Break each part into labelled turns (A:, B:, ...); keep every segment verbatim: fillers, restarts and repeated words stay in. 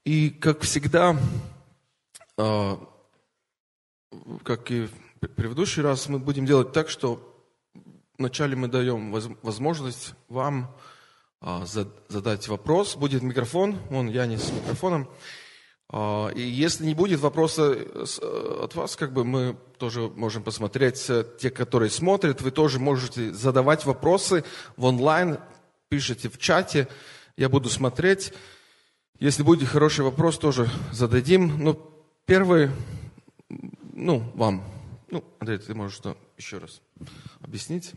A: И, как всегда, как и в предыдущий раз, мы будем делать так, что вначале мы даем возможность вам задать вопрос. Будет микрофон, вон Янис с микрофоном. И если не будет вопроса от вас, как бы мы тоже можем посмотреть, те, которые смотрят, вы тоже можете задавать вопросы в онлайн, пишите в чате, я буду смотреть. Если будет хороший вопрос, тоже зададим. Но первый, ну, вам. Ну, Андрей, ты можешь что, еще раз объяснить?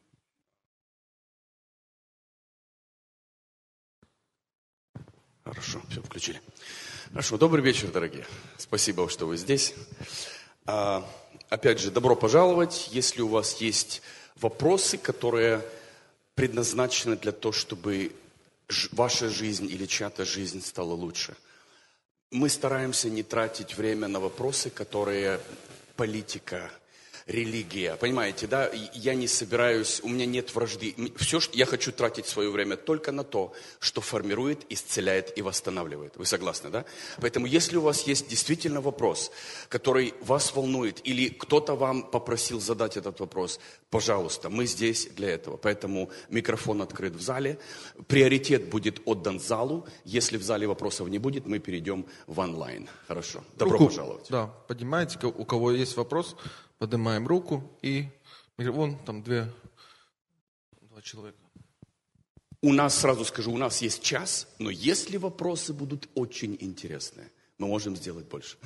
B: Хорошо, все, включили. Хорошо, добрый вечер, дорогие. Спасибо, что вы здесь. А, опять же, добро пожаловать. Если у вас есть вопросы, которые предназначены для того, чтобы ж- ваша жизнь или чья-то жизнь стала лучше. Мы стараемся не тратить время на вопросы, которые политика, религия. Понимаете, да? Я не собираюсь, у меня нет вражды. Все, что я хочу тратить свое время только на то, что формирует, исцеляет и восстанавливает. Вы согласны, да? Поэтому, если у вас есть действительно вопрос, который вас волнует, или кто-то вам попросил задать этот вопрос, пожалуйста, мы здесь для этого. Поэтому микрофон открыт в зале. Приоритет будет отдан залу. Если в зале вопросов не будет, мы перейдем в онлайн. Хорошо. Добро
A: Руку,
B: пожаловать.
A: Да, поднимайте, у кого есть вопрос. Поднимаем руку и вон там две, два человека.
B: У нас, сразу скажу, у нас есть час, но если вопросы будут очень интересные, мы можем сделать больше.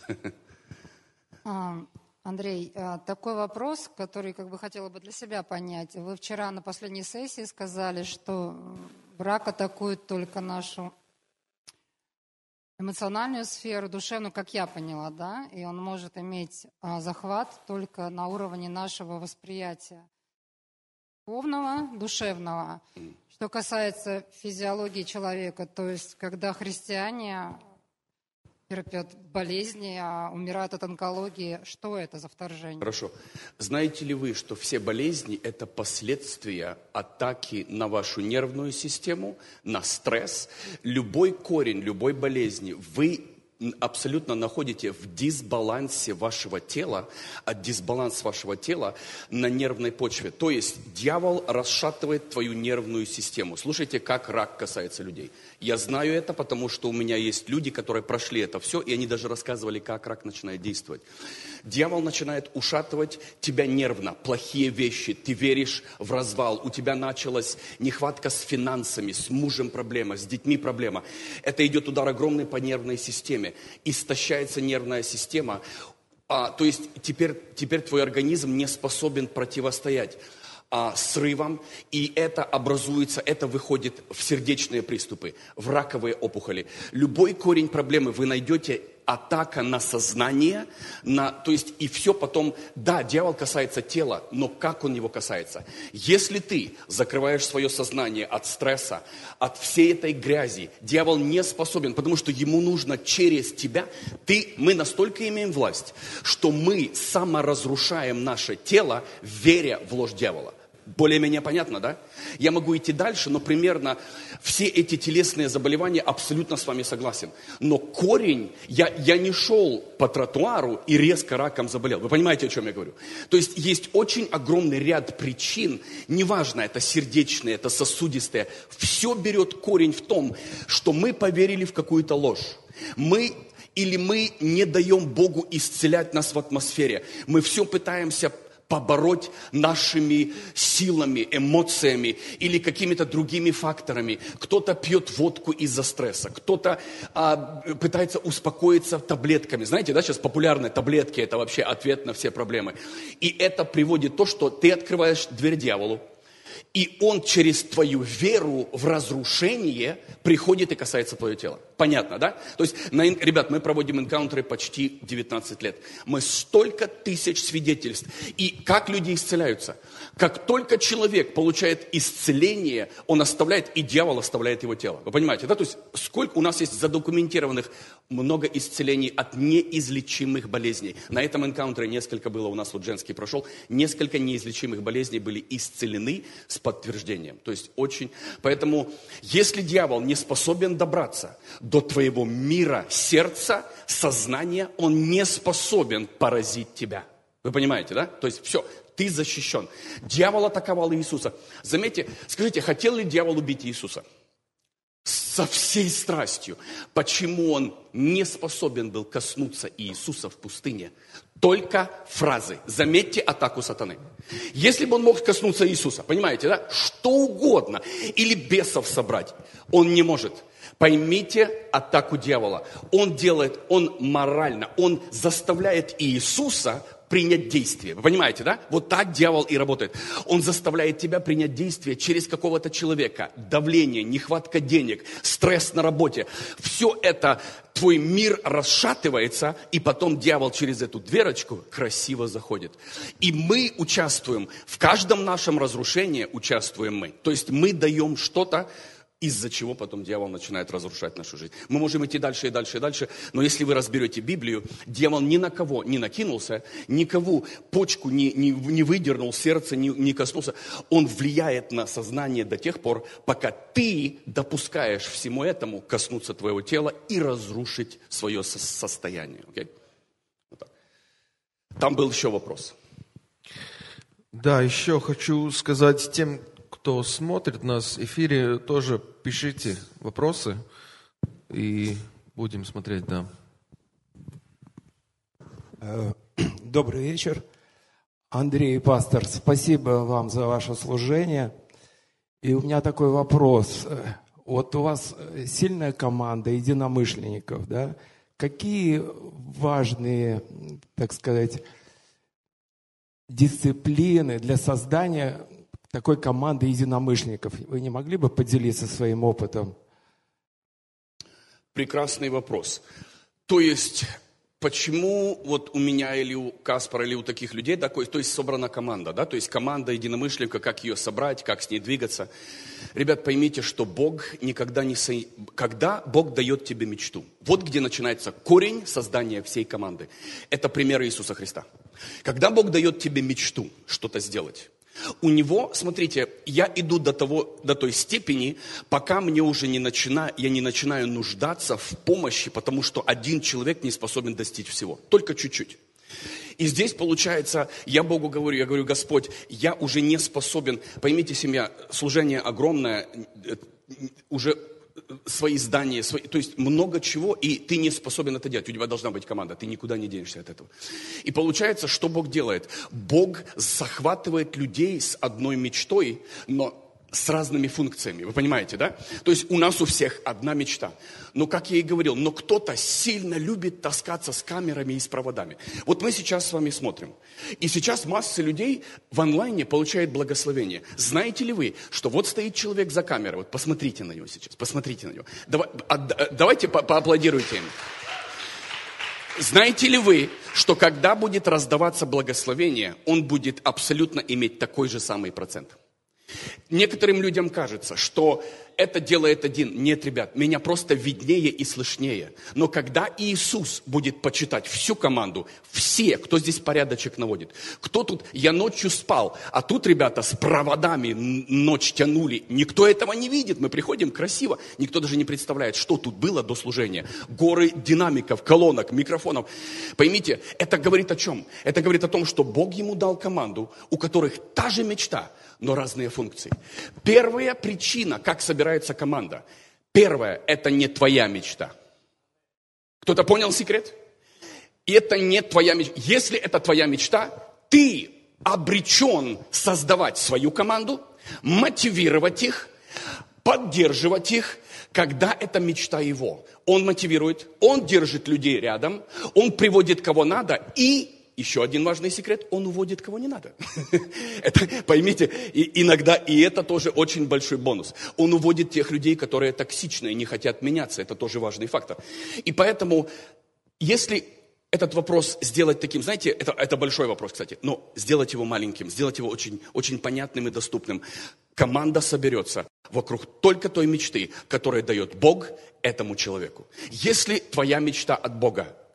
C: Андрей, такой вопрос, который как бы хотела бы для себя понять. Вы вчера на последней сессии сказали, что враг атакует только нашу эмоциональную сферу, душевную, как я поняла, да, и он может иметь а, захват только на уровне нашего восприятия духовного, душевного. Что касается физиологии человека, то есть когда христиане терпят болезни, а умирают от онкологии, что это за вторжение?
B: Хорошо. Знаете ли вы, что все болезни – это последствия атаки на вашу нервную систему, на стресс? Любой корень, любой болезни вы абсолютно находите в дисбалансе вашего тела, а дисбаланс вашего тела на нервной почве. То есть дьявол расшатывает твою нервную систему. Слушайте, как рак касается людей. Я знаю это, потому что у меня есть люди, которые прошли это все, и они даже рассказывали, как рак начинает действовать. Дьявол начинает ушатывать тебя нервно, плохие вещи, ты веришь в развал, у тебя началась нехватка с финансами, с мужем проблема, с детьми проблема. Это идет удар огромный по нервной системе, истощается нервная система, а, то есть теперь, теперь твой организм не способен противостоять а, срывам, и это образуется, это выходит в сердечные приступы, в раковые опухоли. Любой корень проблемы вы найдете, атака на сознание, на, то есть и все потом, да, дьявол касается тела, но как он его касается? Если ты закрываешь свое сознание от стресса, от всей этой грязи, дьявол не способен, потому что ему нужно через тебя, ты, мы настолько имеем власть, что мы саморазрушаем наше тело, веря в ложь дьявола. Более-менее понятно, да? Я могу идти дальше, но примерно все эти телесные заболевания абсолютно с вами согласен. Но корень, я, я не шел по тротуару и резко раком заболел. Вы понимаете, о чем я говорю? То есть есть очень огромный ряд причин, неважно, это сердечные, это сосудистые, все берет корень в том, что мы поверили в какую-то ложь. Мы... Или мы не даем Богу исцелять нас в атмосфере. Мы все пытаемся побороть нашими силами, эмоциями или какими-то другими факторами. Кто-то пьет водку из-за стресса, кто-то а, пытается успокоиться таблетками. Знаете, да, сейчас популярные таблетки, это вообще ответ на все проблемы. И это приводит к тому, что ты открываешь дверь дьяволу, и он через твою веру в разрушение приходит и касается твое тело. Понятно, да? То есть, на, ребят, мы проводим энкаунтеры почти девятнадцать лет. Мы столько тысяч свидетельств. И как люди исцеляются? Как только человек получает исцеление, он оставляет, и дьявол оставляет его тело. Вы понимаете, да? То есть, сколько у нас есть задокументированных много исцелений от неизлечимых болезней. На этом энкаунтере несколько было, у нас вот женский прошел, несколько неизлечимых болезней были исцелены с подтверждением. То есть очень... Поэтому, если дьявол не способен добраться до твоего мира, сердца, сознания, он не способен поразить тебя. Вы понимаете, да? То есть все, ты защищен. Дьявол атаковал Иисуса. Заметьте, скажите, хотел ли дьявол убить Иисуса? Со всей страстью. Почему он не способен был коснуться Иисуса в пустыне? Только фразы. Заметьте атаку сатаны. Если бы он мог коснуться Иисуса, понимаете, да? Что угодно. Или бесов собрать. Он не может. Поймите атаку дьявола. Он делает, он морально, он заставляет Иисуса принять действие. Вы понимаете, да? Вот так дьявол и работает. Он заставляет тебя принять действие через какого-то человека. Давление, нехватка денег, стресс на работе. Все это, твой мир расшатывается, и потом дьявол через эту дверочку красиво заходит. И мы участвуем, в каждом нашем разрушении участвуем мы. То есть мы даем что-то, из-за чего потом дьявол начинает разрушать нашу жизнь. Мы можем идти дальше и дальше и дальше, но если вы разберете Библию, дьявол ни на кого не накинулся, никого почку не, не, не выдернул, сердце не, не коснулся. Он влияет на сознание до тех пор, пока ты допускаешь всему этому коснуться твоего тела и разрушить свое со- состояние. Okay? Вот так. Там был еще вопрос.
A: Да, еще хочу сказать тем, кто смотрит нас в эфире, тоже пишите вопросы и будем смотреть, да.
D: Добрый вечер. Андрей, пастор, спасибо вам за ваше служение. И у меня такой вопрос. Вот у вас сильная команда единомышленников, да? Какие важные, так сказать, дисциплины для создания такой команды единомышленников? Вы не могли бы поделиться своим опытом?
B: Прекрасный вопрос. То есть, почему вот у меня или у Каспара, или у таких людей такой, то есть собрана команда, да? То есть команда единомышленника, как ее собрать, как с ней двигаться. Ребят, поймите, что Бог никогда не... Со... Когда Бог дает тебе мечту, вот где начинается корень создания всей команды. Это пример Иисуса Христа. Когда Бог дает тебе мечту что-то сделать, у него, смотрите, я иду до, того, до той степени, пока мне уже не начинаю, я не начинаю нуждаться в помощи, потому что один человек не способен достичь всего, только чуть-чуть. И здесь получается, я Богу говорю, я говорю, Господь, я уже не способен, поймите, семья, служение огромное, уже свои здания, свои, то есть много чего, и ты не способен это делать. У тебя должна быть команда, ты никуда не денешься от этого. И получается, что Бог делает? Бог захватывает людей с одной мечтой, но с разными функциями. Вы понимаете, да? То есть у нас у всех одна мечта. Но, как я и говорил, но кто-то сильно любит таскаться с камерами и с проводами. Вот мы сейчас с вами смотрим. И сейчас масса людей в онлайне получает благословение. Знаете ли вы, что вот стоит человек за камерой? Вот посмотрите на него сейчас, посмотрите на него. Давай, а, давайте по- поаплодируйте им. Знаете ли вы, что когда будет раздаваться благословение, он будет абсолютно иметь такой же самый процент? Некоторым людям кажется, что это делает один. Нет, ребят, меня просто виднее и слышнее. Но когда Иисус будет почитать всю команду, все, кто здесь порядочек наводит, кто тут, я ночью спал, а тут ребята с проводами ночь тянули, никто этого не видит, мы приходим красиво, никто даже не представляет, что тут было до служения. Горы динамиков, колонок, микрофонов. Поймите, это говорит о чем? Это говорит о том, что Бог ему дал команду, у которых та же мечта, но разные функции. Первая причина, как собирается команда. Первое, это не твоя мечта. Кто-то понял секрет? Это не твоя мечта. Если это твоя мечта, ты обречен создавать свою команду, мотивировать их, поддерживать их, когда это мечта его. Он мотивирует, он держит людей рядом, он приводит кого надо и... Еще один важный секрет, он уводит кого не надо. Это, поймите, и иногда и это тоже очень большой бонус. Он уводит тех людей, которые токсичные, не хотят меняться. Это тоже важный фактор. И поэтому, если этот вопрос сделать таким, знаете, это, это большой вопрос, кстати, но сделать его маленьким, сделать его очень, очень понятным и доступным. Команда соберется вокруг только той мечты, которую дает Бог этому человеку. Если твоя мечта от Бога,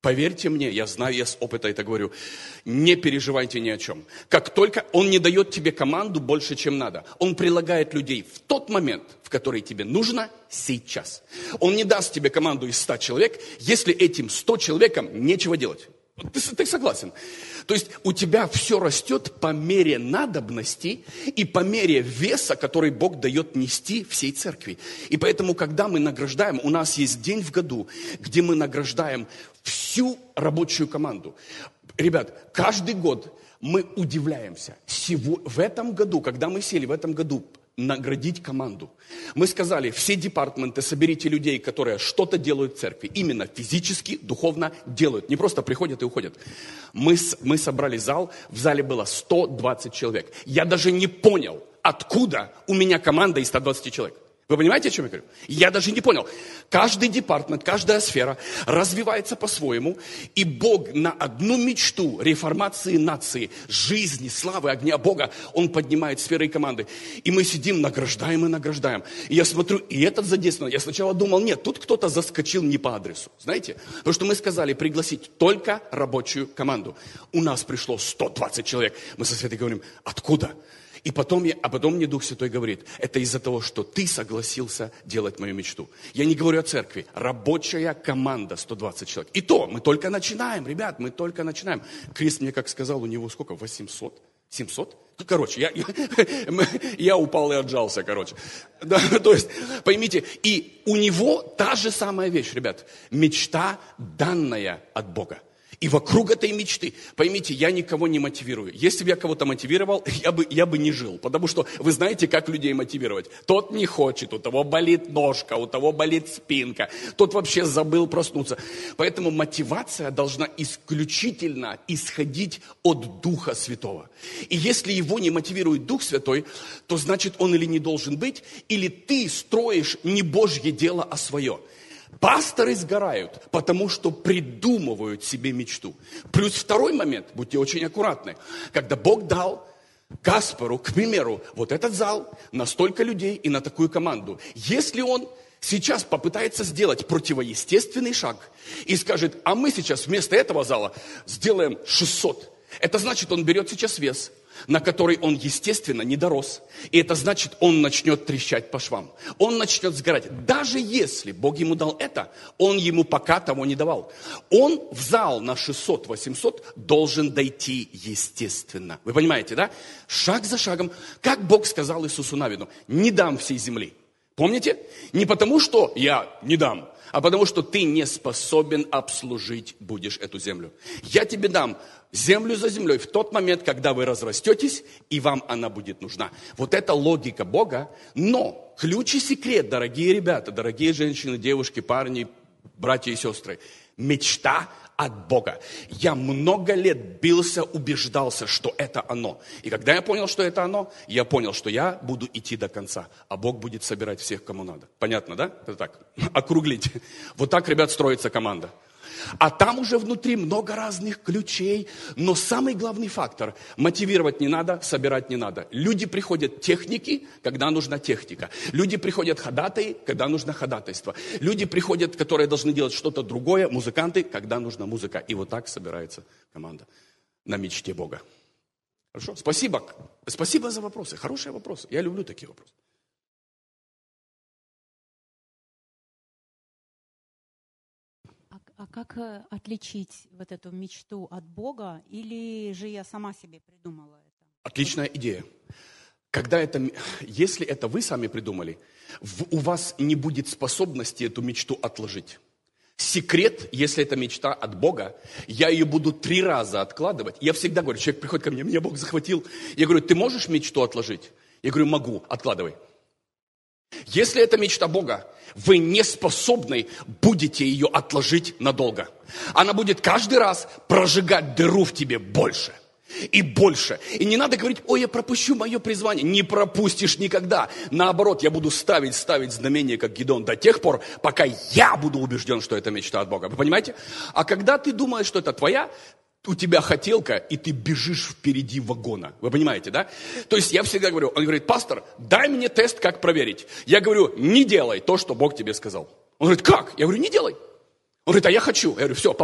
B: Поверьте мне, я знаю, я с опыта это говорю, не переживайте ни о чем. Как только он не дает тебе команду больше, чем надо, он прилагает людей в тот момент, в который тебе нужно сейчас. Он не даст тебе команду из ста человек, если этим ста человекам нечего делать. Ты, ты согласен? То есть у тебя все растет по мере надобности и по мере веса, который Бог дает нести всей церкви. И поэтому, когда мы награждаем, у нас есть день в году, где мы награждаем всю рабочую команду. Ребят, каждый год мы удивляемся. Всего, в этом году, когда мы сели в этом году, наградить команду. Мы сказали, все департаменты, соберите людей, которые что-то делают в церкви. Именно физически, духовно делают. Не просто приходят и уходят. Мы, мы собрали зал, в зале было сто двадцать человек. Я даже не понял, откуда у меня команда из ста двадцати человек. Вы понимаете, о чем я говорю? Я даже не понял. Каждый департамент, каждая сфера развивается по-своему, и Бог на одну мечту реформации нации, жизни, славы, огня Бога, Он поднимает сферы и команды. И мы сидим, награждаем и награждаем. И я смотрю, и этот задействован. Я сначала думал, нет, тут кто-то заскочил не по адресу. Знаете? Потому что мы сказали пригласить только рабочую команду. У нас пришло сто двадцать человек. Мы со Светой говорим, откуда? И потом, я, а потом мне Дух Святой говорит, это из-за того, что ты согласился делать мою мечту. Я не говорю о церкви, рабочая команда сто двадцать человек. И то, мы только начинаем, ребят, мы только начинаем. Крис мне как сказал, у него сколько, восемьсот? семьсот? Ну, короче, я, я, я упал и отжался, короче. Да, то есть, поймите, и у него та же самая вещь, ребят, мечта, данная от Бога. И вокруг этой мечты, поймите, я никого не мотивирую. Если бы я кого-то мотивировал, я бы, я бы не жил. Потому что вы знаете, как людей мотивировать. Тот не хочет, у того болит ножка, у того болит спинка. Тот вообще забыл проснуться. Поэтому мотивация должна исключительно исходить от Духа Святого. И если его не мотивирует Дух Святой, то значит он или не должен быть, или ты строишь не Божье дело, а свое. Пасторы сгорают, потому что придумывают себе мечту. Плюс второй момент, будьте очень аккуратны. Когда Бог дал Каспару, к примеру, вот этот зал на столько людей и на такую команду. Если он сейчас попытается сделать противоестественный шаг и скажет, а мы сейчас вместо этого зала сделаем шестьсот. Это значит, он берет сейчас вес, на который он, естественно, не дорос. И это значит, он начнет трещать по швам. Он начнет сгорать. Даже если Бог ему дал это, он ему пока того не давал. Он в зал на шестьсот-восемьсот должен дойти естественно. Вы понимаете, да? Шаг за шагом. Как Бог сказал Иисусу Навину, не дам всей земли. Помните? Не потому, что я не дам, а потому, что ты не способен обслужить будешь эту землю. Я тебе дам землю за землей в тот момент, когда вы разрастетесь, и вам она будет нужна. Вот это логика Бога. Но ключ и секрет, дорогие ребята, дорогие женщины, девушки, парни, братья и сестры, мечта от Бога. Я много лет бился, убеждался, что это оно. И когда я понял, что это оно, я понял, что я буду идти до конца, а Бог будет собирать всех, кому надо. Понятно, да? Это так, округлить. Вот так, ребят, строится команда. А там уже внутри много разных ключей. Но самый главный фактор – мотивировать не надо, собирать не надо. Люди приходят техники, когда нужна техника. Люди приходят ходатаи, когда нужно ходатайство. Люди приходят, которые должны делать что-то другое, музыканты, когда нужна музыка. И вот так собирается команда на мечте Бога. Хорошо? Спасибо. Спасибо за вопросы. Хорошие вопросы. Я люблю такие вопросы.
E: А как отличить вот эту мечту от Бога, или же я сама себе придумала это?
B: Отличная идея. Когда это, если это вы сами придумали, в, у вас не будет способности эту мечту отложить. Секрет, если это мечта от Бога, я ее буду три раза откладывать. Я всегда говорю, человек приходит ко мне, меня Бог захватил. Я говорю, ты можешь мечту отложить? Я говорю, могу, откладывай. Если это мечта Бога, вы не способны будете ее отложить надолго. Она будет каждый раз прожигать дыру в тебе больше и больше. И не надо говорить, ой, я пропущу мое призвание. Не пропустишь никогда. Наоборот, я буду ставить, ставить знамение, как Гидеон, до тех пор, пока я буду убежден, что это мечта от Бога. Вы понимаете? А когда ты думаешь, что это твоя, у тебя хотелка, и ты бежишь впереди вагона. Вы понимаете, да? То есть я всегда говорю, он говорит, пастор, дай мне тест, как проверить. Я говорю, не делай то, что Бог тебе сказал. Он говорит, как? Я говорю, не делай. Он говорит, а я хочу. Я говорю, все, попал.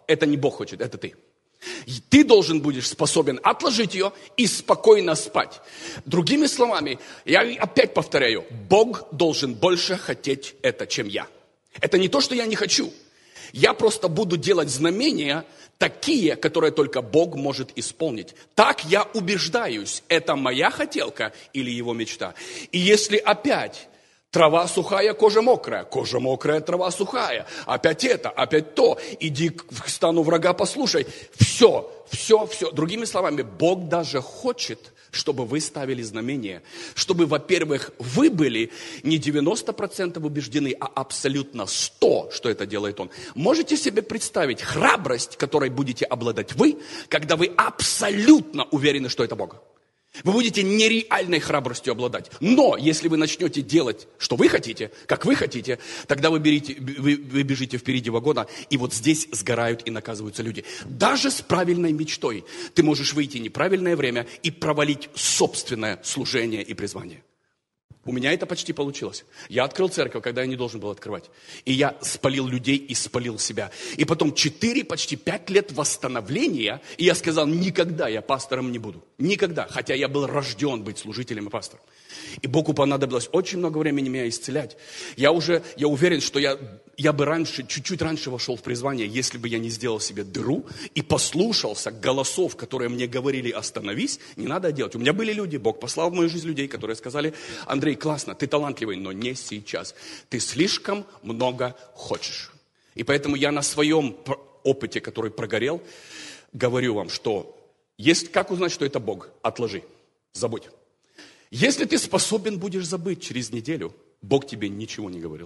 B: Это не Бог хочет, это ты. И ты должен будешь способен отложить ее и спокойно спать. Другими словами, я опять повторяю, Бог должен больше хотеть это, чем я. Это не то, что я не хочу. Я просто буду делать знамения такие, которые только Бог может исполнить. Так я убеждаюсь, это моя хотелка или его мечта. И если опять трава сухая, кожа мокрая, кожа мокрая, трава сухая, опять это, опять то, иди к стану врага, послушай. Все, все, все. Другими словами, Бог даже хочет, чтобы вы ставили знамения, чтобы, во-первых, вы были не девяносто процентов убеждены, а абсолютно сто процентов, что это делает Он. Можете себе представить храбрость, которой будете обладать вы, когда вы абсолютно уверены, что это Бог? Вы будете нереальной храбростью обладать. Но если вы начнете делать, что вы хотите, как вы хотите, тогда вы, берите, вы, вы бежите впереди вагона, и вот здесь сгорают и наказываются люди. Даже с правильной мечтой ты можешь выйти в неправильное время и провалить собственное служение и призвание. У меня это почти получилось. Я открыл церковь, когда я не должен был открывать. И я спалил людей и спалил себя. И потом четыре, почти пять лет восстановления, и я сказал, никогда я пастором не буду. Никогда. Хотя я был рожден быть служителем и пастором. И Богу понадобилось очень много времени меня исцелять. Я уже, я уверен, что я, я бы раньше, чуть-чуть раньше вошел в призвание, если бы я не сделал себе дыру и послушался голосов, которые мне говорили, остановись, не надо делать. У меня были люди, Бог послал в мою жизнь людей, которые сказали, Андрей, классно, ты талантливый, но не сейчас. Ты слишком много хочешь. И поэтому я на своем опыте, который прогорел, говорю вам, что есть, как узнать, что это Бог? Отложи, забудь. Если ты способен будешь забыть через неделю, Бог тебе ничего не говорил.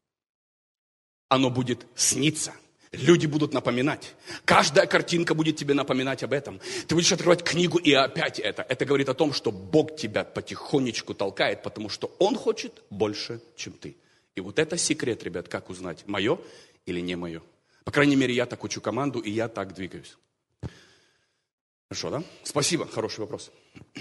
B: Оно будет сниться. Люди будут напоминать. Каждая картинка будет тебе напоминать об этом. Ты будешь открывать книгу и опять это. Это говорит о том, что Бог тебя потихонечку толкает, потому что Он хочет больше, чем ты. И вот это секрет, ребят, как узнать, мое или не мое. По крайней мере, я так учу команду, и я так двигаюсь. Хорошо, да? Спасибо, хороший вопрос.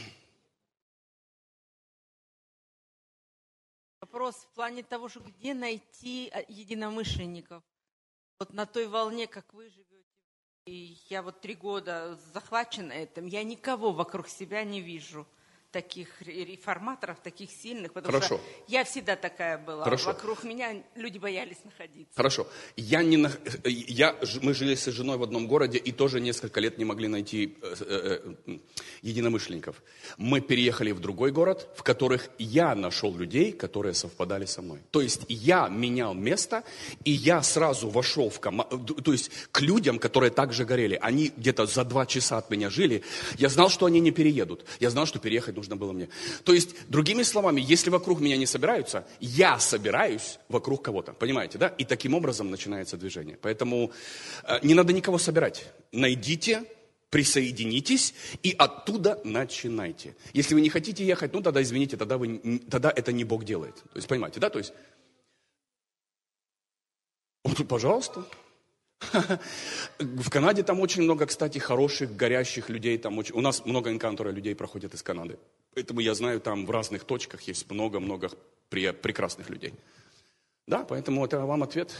F: Вопрос в плане того, что где найти единомышленников. Вот на той волне, как вы живете, и я вот три года захвачена этим, я никого вокруг себя не вижу, таких реформаторов, таких сильных, потому
B: Хорошо.
F: что я всегда такая была.
B: Хорошо.
F: Вокруг меня люди боялись находиться.
B: Хорошо. Я не, на- я, мы жили с женой в одном городе и тоже несколько лет не могли найти э, э, э, единомышленников. Мы переехали в другой город, в которых я нашел людей, которые совпадали со мной. То есть я менял место, и я сразу вошел в команду, то есть к людям, которые также горели. Они где-то за два часа от меня жили. Я знал, что они не переедут. Я знал, что переехать нужно было мне. То есть, другими словами, если вокруг меня не собираются, я собираюсь вокруг кого-то. Понимаете, да? И таким образом начинается движение. Поэтому э, не надо никого собирать. Найдите, присоединитесь и оттуда начинайте. Если вы не хотите ехать, ну тогда, извините, тогда, вы, тогда это не Бог делает. То есть, понимаете, да? То есть, вот, пожалуйста. В Канаде там очень много, кстати, хороших, горящих людей. Там очень... У нас много энкаунтера людей проходит из Канады. Поэтому я знаю, там в разных точках есть много-много при... прекрасных людей. Да, поэтому это вам ответ.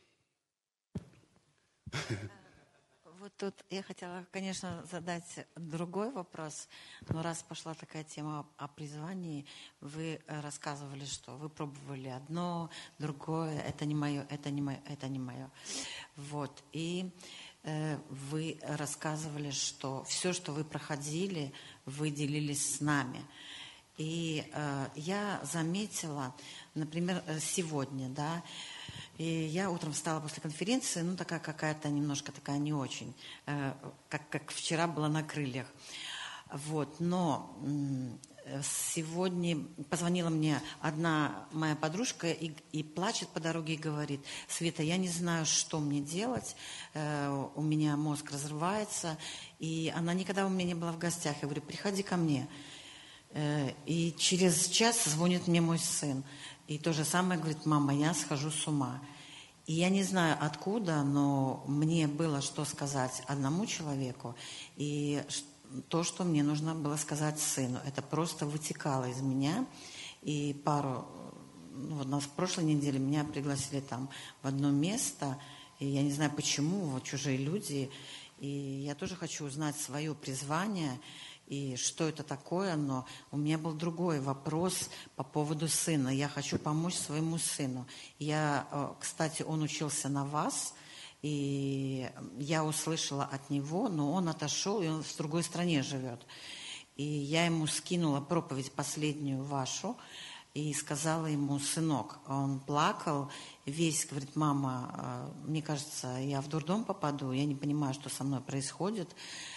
G: Вот тут я хотела, конечно, задать другой вопрос. Но раз пошла такая тема о призвании, вы рассказывали, что вы пробовали одно, другое, это не мое, это не мое, это не мое. Вот. И э, вы рассказывали, что все, что вы проходили, вы делились с нами. И э, я заметила, например, сегодня, да, и я утром встала после конференции, ну, такая какая-то немножко такая не очень, э, как, как вчера была на крыльях. Вот, но э, сегодня позвонила мне одна моя подружка и, и плачет по дороге и говорит: Света, я не знаю, что мне делать, э, у меня мозг разрывается, и она никогда у меня не была в гостях. Я говорю: приходи ко мне. Э, и через час звонит мне мой сын. И то же самое говорит: мама, я схожу с ума. И я не знаю откуда, но мне было что сказать одному человеку, и то, что мне нужно было сказать сыну. Это просто вытекало из меня. И пару, ну, вот на прошлой неделе меня пригласили там в одно место, И я не знаю, почему, вот чужие люди. И я тоже хочу узнать свое призвание и что это такое. Но у меня был другой вопрос по поводу сына. Я хочу помочь своему сыну. Я, кстати, он учился на вас. И я услышала от него, но он отошел, и он в другой стране живет. И я ему скинула проповедь последнюю вашу, и сказала ему: сынок, он плакал, весь, говорит: мама, мне кажется, я в дурдом попаду, я не понимаю, что со мной происходит,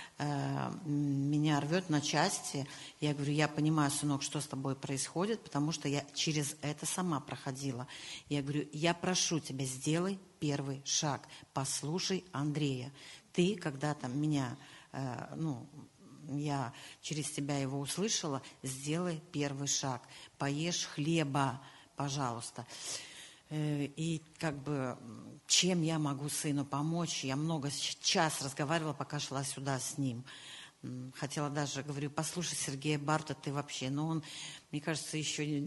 G: меня рвет на части. Я говорю: я понимаю, сынок, что с тобой происходит, потому что я через это сама проходила. Я говорю: я прошу тебя, сделай первый шаг, послушай Андрея. Ты когда-то меня, ну, я через тебя его услышала, сделай первый шаг, поешь хлеба, пожалуйста. И как бы, чем я могу сыну помочь? Я много, час разговаривала, пока шла сюда с ним. Хотела даже, говорю: послушай Сергея Барта, ты вообще, но он, мне кажется, еще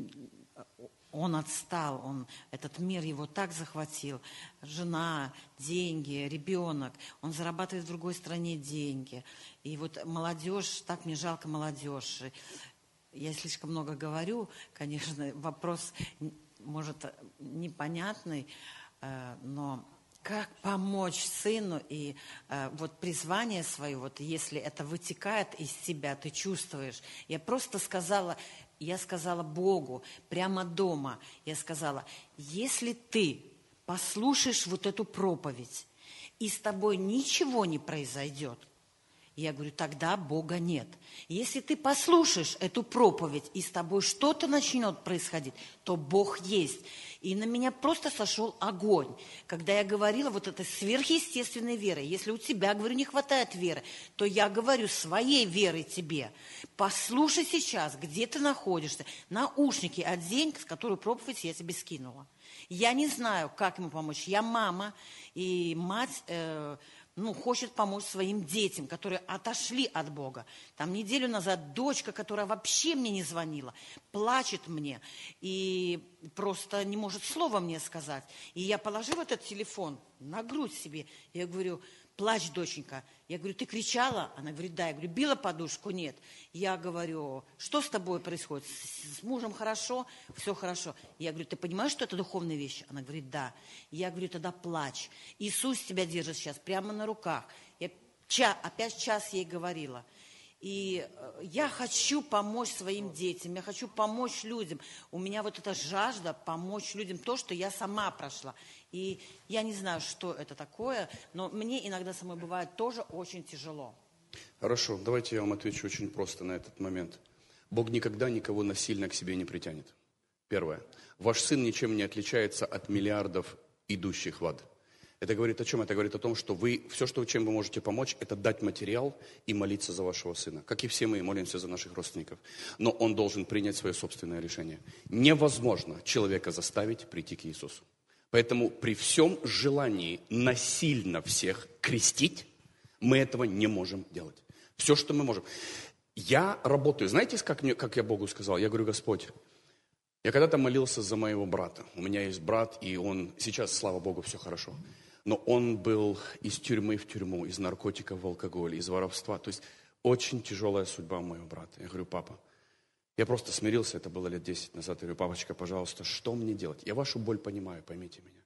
G: он отстал, он, этот мир его так захватил. Жена, деньги, ребенок, он зарабатывает в другой стране деньги. И вот молодежь, так мне жалко молодежь. Я слишком много говорю, конечно, вопрос, может, непонятный, но как помочь сыну и вот призвание свое, вот если это вытекает из тебя, ты чувствуешь. Я просто сказала, я сказала Богу прямо дома, я сказала: если ты послушаешь вот эту проповедь, и с тобой ничего не произойдет, я говорю, тогда Бога нет. Если ты послушаешь эту проповедь, и с тобой что-то начнет происходить, то Бог есть. И на меня просто сошел огонь, когда я говорила вот этой сверхъестественной верой. Если у тебя, говорю, не хватает веры, то я говорю своей верой тебе. Послушай сейчас, где ты находишься, наушники одень, с которой проповедь я тебе скинула. Я не знаю, как ему помочь. Я мама, и мать... Э, ну, хочет помочь своим детям, которые отошли от Бога. Там неделю назад дочка, которая вообще мне не звонила, плачет мне и просто не может слова мне сказать. И я положила этот телефон на грудь себе. Я говорю: плачь, доченька. Я говорю: ты кричала? Она говорит: да. Я говорю: била подушку? Нет. Я говорю: что с тобой происходит? С мужем хорошо? Все хорошо. Я говорю: ты понимаешь, что это духовная вещь? Она говорит: да. Я говорю: тогда плачь. Иисус тебя держит сейчас прямо на руках. Я ча, опять час ей говорила. И я хочу помочь своим детям, я хочу помочь людям. У меня вот эта жажда помочь людям, то, что я сама прошла. И я не знаю, что это такое, но мне иногда самой бывает тоже очень тяжело.
B: Хорошо, давайте я вам отвечу очень просто на этот момент. Бог никогда никого насильно к себе не притянет. Первое. Ваш сын ничем не отличается от миллиардов идущих в ад. Это говорит о чем? Это говорит о том, что вы, все, что, чем вы можете помочь, это дать материал и молиться за вашего сына. Как и все мы молимся за наших родственников. Но он должен принять свое собственное решение. Невозможно человека заставить прийти к Иисусу. Поэтому при всем желании насильно всех крестить, мы этого не можем делать. Все, что мы можем. Я работаю, знаете, как, мне, как я Богу сказал? Я говорю: Господь, я когда-то молился за моего брата. У меня есть брат, и он, сейчас, слава Богу, все хорошо. Но он был из тюрьмы в тюрьму, из наркотиков в алкоголь, из воровства. То есть очень тяжелая судьба у моего брата. Я говорю: папа, я просто смирился, это было лет десять назад. Я говорю: папочка, пожалуйста, что мне делать? Я вашу боль понимаю, поймите меня.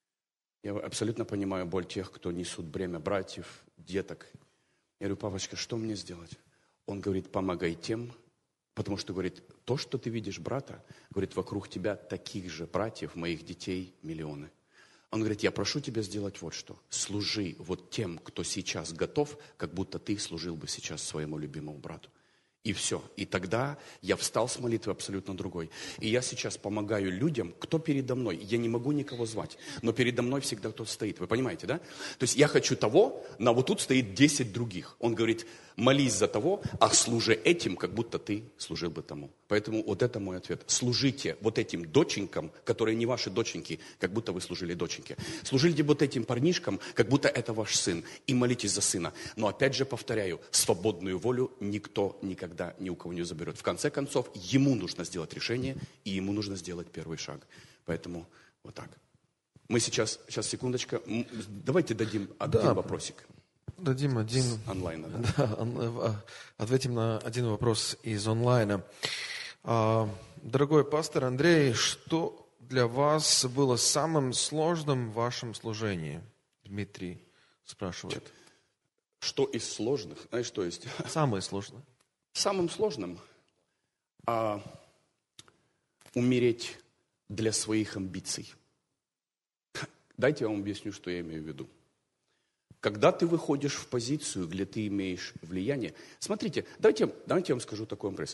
B: Я абсолютно понимаю боль тех, кто несут бремя братьев, деток. Я говорю: папочка, что мне сделать? Он говорит: помогай тем, потому что, говорит, то, что ты видишь брата, говорит, вокруг тебя таких же братьев, моих детей, миллионы. Он говорит: я прошу тебя сделать вот что. Служи вот тем, кто сейчас готов, как будто ты служил бы сейчас своему любимому брату. И все. И тогда я встал с молитвы абсолютно другой. И я сейчас помогаю людям, кто передо мной. Я не могу никого звать, но передо мной всегда кто-то стоит. Вы понимаете, да? То есть я хочу того, но вот тут стоит десять других. Он говорит: молись за того, а служи этим, как будто ты служил бы тому. Поэтому вот это мой ответ. Служите вот этим доченькам, которые не ваши доченьки, как будто вы служили доченьке. Служите вот этим парнишкам, как будто это ваш сын. И молитесь за сына. Но опять же повторяю, свободную волю никто никогда ни у кого не заберет. В конце концов, ему нужно сделать решение, и ему нужно сделать первый шаг. Поэтому вот так. Мы сейчас, сейчас, секундочка, м, давайте дадим один
A: Да.
B: вопросик
A: Дадим один...
B: онлайна. Да?
A: Да, он- э, ответим на один вопрос из онлайна. А, Дорогой пастор Андрей, что для вас было самым сложным в вашем служении? Дмитрий спрашивает.
B: Что из сложных, знаешь, что есть?
A: Самое сложное.
B: Самым сложным а, умереть для своих амбиций. Дайте я вам объясню, что я имею в виду. Когда ты выходишь в позицию, где ты имеешь влияние, смотрите, давайте, давайте я вам скажу такой вопрос.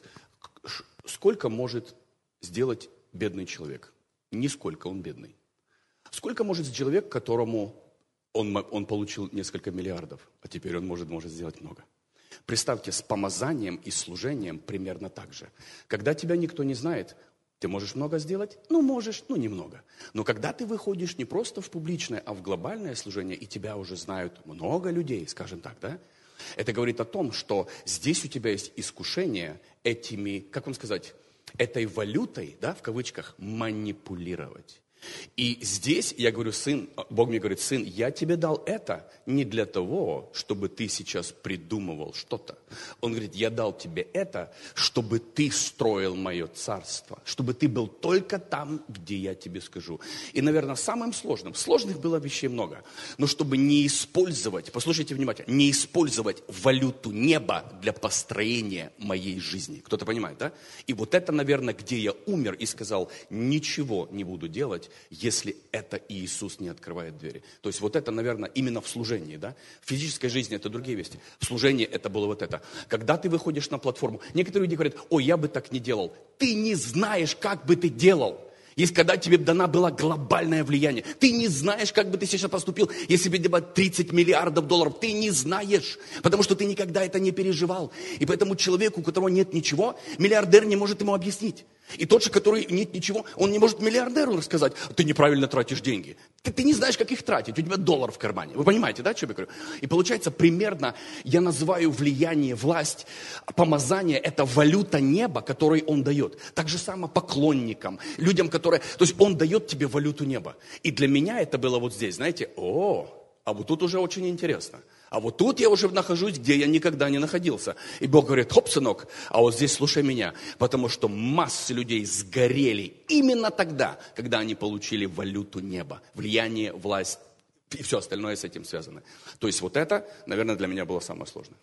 B: Сколько может сделать бедный человек? Нисколько, он бедный. Сколько может человек, которому он, он получил несколько миллиардов, а теперь он может, может сделать много? Представьте, с помазанием и служением примерно так же. Когда тебя никто не знает, ты можешь много сделать? Ну, можешь, ну, немного. Но когда ты выходишь не просто в публичное, а в глобальное служение, и тебя уже знают много людей, скажем так, да? Это говорит о том, что здесь у тебя есть искушение этими, как вам сказать, этой валютой, да, в кавычках, манипулировать. И здесь я говорю, сын, Бог мне говорит, сын, я тебе дал это не для того, чтобы ты сейчас придумывал что-то. Он говорит, я дал тебе это, чтобы ты строил мое царство, чтобы ты был только там, где я тебе скажу. И, наверное, самым сложным, сложных было вещей много, но чтобы не использовать, послушайте внимательно, не использовать валюту неба для построения моей жизни. Кто-то понимает, да? И вот это, наверное, где я умер и сказал, ничего не буду делать, если это Иисус не открывает двери. То есть вот это, наверное, именно в служении, да? В физической жизни это другие вещи. В служении это было вот это. Когда ты выходишь на платформу, некоторые люди говорят, ой, я бы так не делал. Ты не знаешь, как бы ты делал. Есть, когда тебе дана была глобальное влияние. Ты не знаешь, как бы ты сейчас поступил, если бы тебе было тридцать миллиардов долларов. Ты не знаешь, потому что ты никогда это не переживал. И поэтому человеку, у которого нет ничего, миллиардер не может ему объяснить. И тот же, который нет ничего, он не может миллиардеру рассказать, ты неправильно тратишь деньги. Ты, ты не знаешь, как их тратить, у тебя доллар в кармане. Вы понимаете, да, что я говорю? И получается, примерно, я называю влияние, власть, помазание, это валюта неба, которую он дает. Так же само поклонникам, людям, которые... То есть он дает тебе валюту неба. И для меня это было вот здесь, знаете, о, а вот тут уже очень интересно. А вот тут я уже нахожусь, где я никогда не находился. И Бог говорит, хоп, сынок, а вот здесь слушай меня. Потому что массы людей сгорели именно тогда, когда они получили валюту неба. Влияние, власть и все остальное с этим связано. То есть вот это, наверное, для меня было самое сложное.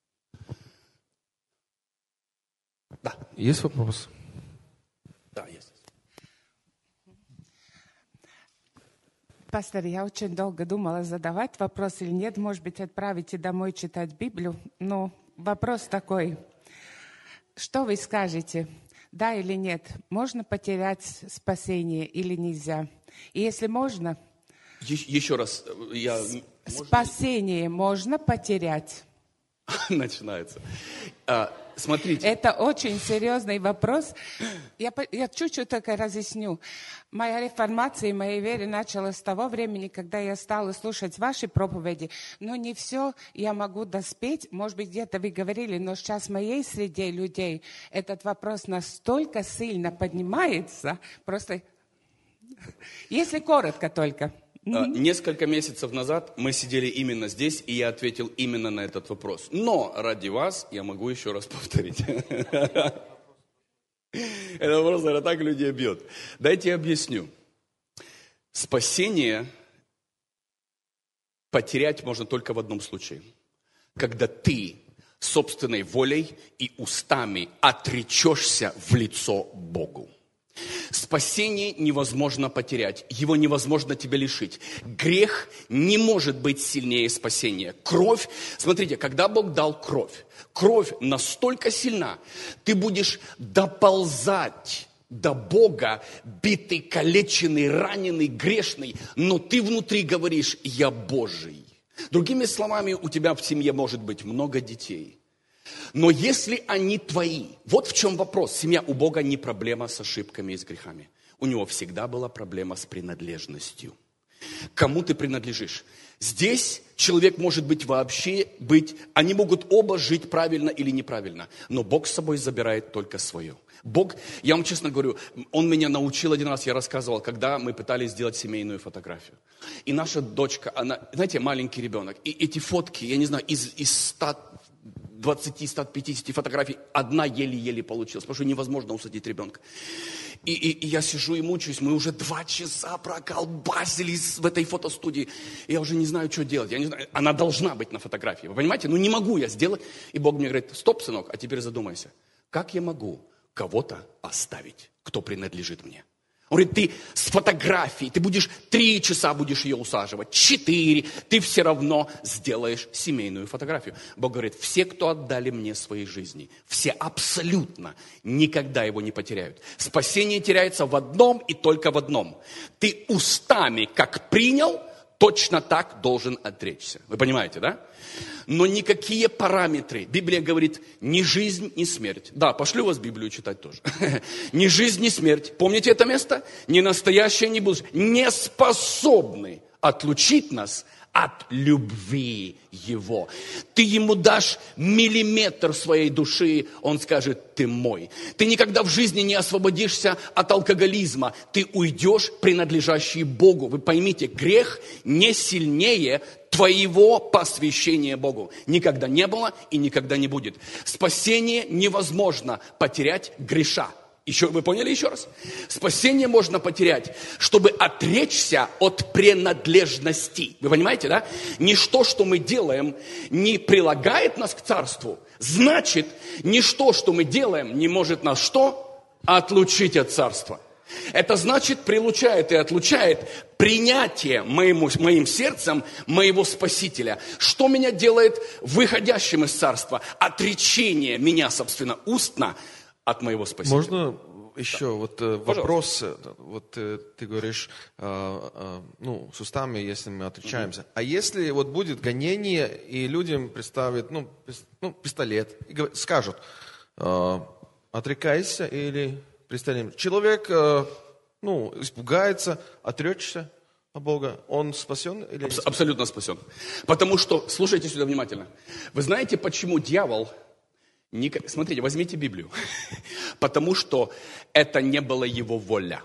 B: Да.
A: Есть вопрос?
B: Да, есть.
H: Пастор, я очень долго думала, задавать вопрос или нет. Может быть, отправите домой читать Библию. Но вопрос такой. Что вы скажете? Да или нет? Можно потерять спасение или нельзя? И если можно...
B: Е- еще раз. Я...
H: Спасение можно потерять?
B: Начинается. А, смотрите.
H: Это очень серьезный вопрос. Я, я чуть-чуть только разъясню. Моя реформация и моя вера началась с того времени, когда я стала слушать ваши проповеди. Но не все я могу доспеть. Может быть, где-то вы говорили, но сейчас в моей среде людей этот вопрос настолько сильно поднимается. Просто, если коротко только.
B: Несколько месяцев назад мы сидели именно здесь, и я ответил именно на этот вопрос. Но ради вас я могу еще раз повторить. Это просто так людей бьет. Дайте я объясню. Спасение потерять можно только в одном случае. Когда ты собственной волей и устами отречешься в лицо Богу. Спасение невозможно потерять, его невозможно тебя лишить. Грех не может быть сильнее спасения. Кровь, смотрите, когда Бог дал кровь, кровь настолько сильна, ты будешь доползать до Бога, битый, калеченный, раненый, грешный, но ты внутри говоришь, я Божий. Другими словами, у тебя в семье может быть много детей. Но если они твои, вот в чем вопрос. Семья у Бога не проблема с ошибками и с грехами. У него всегда была проблема с принадлежностью. Кому ты принадлежишь? Здесь человек может быть вообще быть, они могут оба жить правильно или неправильно, но Бог с собой забирает только свое. Бог, я вам честно говорю, Он меня научил один раз, я рассказывал, когда мы пытались сделать семейную фотографию. И наша дочка, она, знаете, маленький ребенок, и эти фотки, я не знаю, из, из ста двадцати - ста пятидесяти фотографий одна еле-еле получилась, потому что невозможно усадить ребенка. И, и, и я сижу и мучаюсь, мы уже два часа проколбасились в этой фотостудии, и я уже не знаю, что делать, я не знаю, она должна быть на фотографии, вы понимаете, ну не могу я сделать. И Бог мне говорит: стоп, сынок, а теперь задумайся, как я могу кого-то оставить, кто принадлежит мне? Он говорит: ты с фотографией, ты будешь три часа будешь ее усаживать, четыре, ты все равно сделаешь семейную фотографию. Бог говорит: все, кто отдали мне свои жизни, все абсолютно никогда его не потеряют. Спасение теряется в одном и только в одном. Ты устами как принял, точно так должен отречься. Вы понимаете, да? Но никакие параметры. Библия говорит: ни жизнь, ни смерть. Да, пошлю вас Библию читать тоже. Ни жизнь, ни смерть. Помните это место? Ни настоящее, ни будущее. Не способны отлучить нас от любви Его. Ты Ему дашь миллиметр своей души, Он скажет: ты мой. Ты никогда в жизни не освободишься от алкоголизма. Ты уйдешь, принадлежащий Богу. Вы поймите, грех не сильнее твоего посвящения Богу. Никогда не было и никогда не будет. Спасение невозможно потерять греша. Еще, вы поняли еще раз? Спасение можно потерять, чтобы отречься от принадлежности. Вы понимаете, да? Ничто, что мы делаем, не прилагает нас к царству. Значит, ничто, что мы делаем, не может нас что? Отлучить от царства. Это значит, прилучает и отлучает принятие моему, моим сердцем моего Спасителя. Что меня делает выходящим из царства? Отречение меня, собственно, устно от моего Спасителя.
A: Можно еще вот э, вопрос, э, вот э, ты говоришь, э, э, ну, с устами, если мы отречаемся. Mm-hmm. А если вот будет гонение, и людям представят, ну, пис, ну пистолет, и говорят, скажут: э, отрекайся или пристань. Человек, э, ну, испугается, отречься от Бога. Он спасен или не спасен?
B: Абсолютно спасен. Потому что, слушайте сюда внимательно. Вы знаете, почему дьявол... Смотрите, возьмите Библию. Потому что это не была его воля.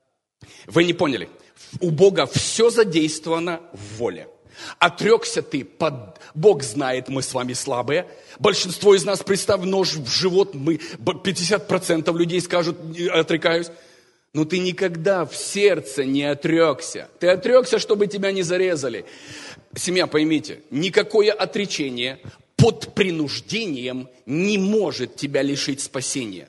B: Вы не поняли? У Бога все задействовано в воле. Отрекся ты, под... Бог знает, мы с вами слабые. Большинство из нас, представь, нож в живот, мы пятьдесят процентов людей скажут: отрекаюсь. Но ты никогда в сердце не отрекся. Ты отрекся, чтобы тебя не зарезали. Семья, поймите, никакое отречение под принуждением не может тебя лишить спасения.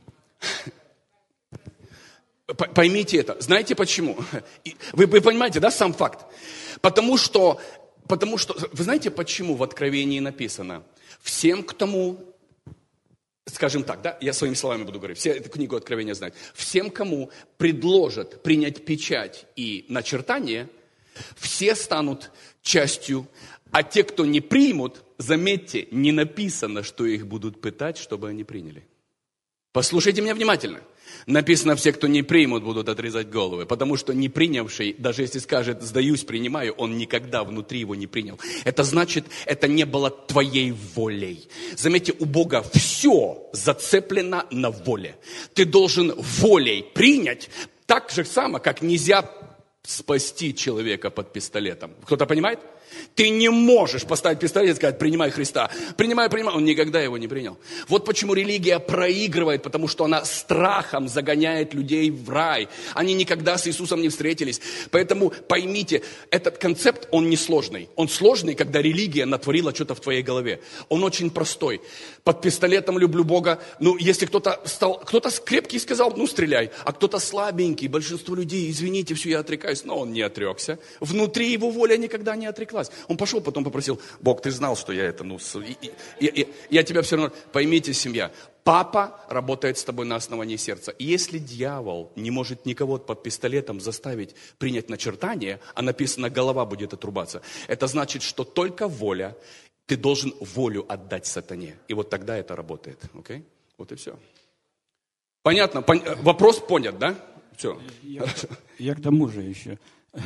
B: Поймите это. Знаете почему? Вы, вы понимаете, да, сам факт? Потому что, потому что, вы знаете, почему в Откровении написано: всем к тому, скажем так, да, я своими словами буду говорить, все эту книгу Откровения знают, всем, кому предложат принять печать и начертание, все станут частью, а те, кто не примут, заметьте, не написано, что их будут пытать, чтобы они приняли. Послушайте меня внимательно. Написано: все, кто не примут, будут отрезать головы. Потому что не принявший, даже если скажет: сдаюсь, принимаю, он никогда внутри его не принял. Это значит, это не было твоей волей. Заметьте, у Бога все зацеплено на воле. Ты должен волей принять так же само, как нельзя спасти человека под пистолетом. Кто-то понимает? Ты не можешь поставить пистолет и сказать: принимай Христа. Принимай, принимай. Он никогда его не принял. Вот почему религия проигрывает, потому что она страхом загоняет людей в рай. Они никогда с Иисусом не встретились. Поэтому поймите, этот концепт, он не сложный. Он сложный, когда религия натворила что-то в твоей голове. Он очень простой. Под пистолетом люблю Бога. Ну, если кто-то стал, кто-то крепкий сказал: ну, стреляй. А кто-то слабенький. Большинство людей: извините, все, я отрекаюсь. Но он не отрекся. Внутри его воля никогда не отреклась. Он пошел, потом попросил: Бог, ты знал, что я это, ну, и, и, и, я тебя все равно... Поймите, семья, папа работает с тобой на основании сердца. И если дьявол не может никого под пистолетом заставить принять начертание, а написано: голова будет отрубаться, это значит, что только воля, ты должен волю отдать сатане. И вот тогда это работает. Okay? Вот и все. Понятно? Пон... Вопрос понят, да? Все.
I: Я, я к тому же еще...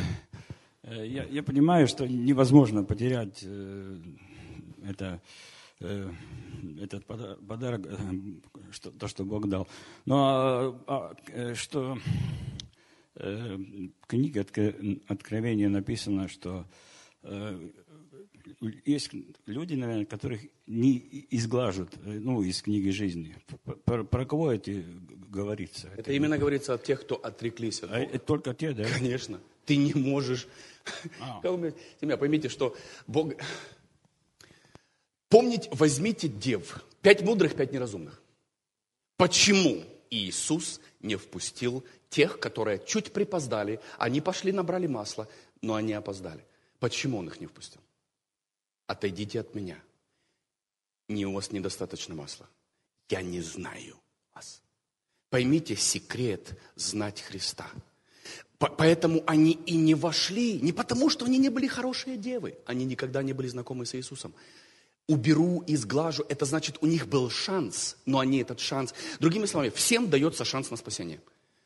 I: Я, я понимаю, что невозможно потерять э, это э, этот пода- подарок, э, что, то, что Бог дал. Но а, а, что э, в книге Откро- Откровения написано, что э, есть люди, наверное, которых не изглажут, ну, из книги жизни. Про, про кого это говорится?
B: Это именно говорится о тех, кто отреклись от
I: А
B: Бога.
I: это только те, да?
B: Конечно. Ты не можешь.
I: А.
B: Семья, поймите, что Бог... Помните, возьмите дев. Пять мудрых, пять неразумных. Почему Иисус не впустил тех, которые чуть припоздали? Они пошли, набрали масло, но они опоздали. Почему Он их не впустил? Отойдите от меня. Не у вас недостаточно масла. Я не знаю вас. Поймите секрет знать Христа. Поэтому они и не вошли, не потому, что они не были хорошие девы. Они никогда не были знакомы с Иисусом. Уберу, изглажу, это значит, у них был шанс, но они этот шанс... Другими словами, всем дается шанс на спасение.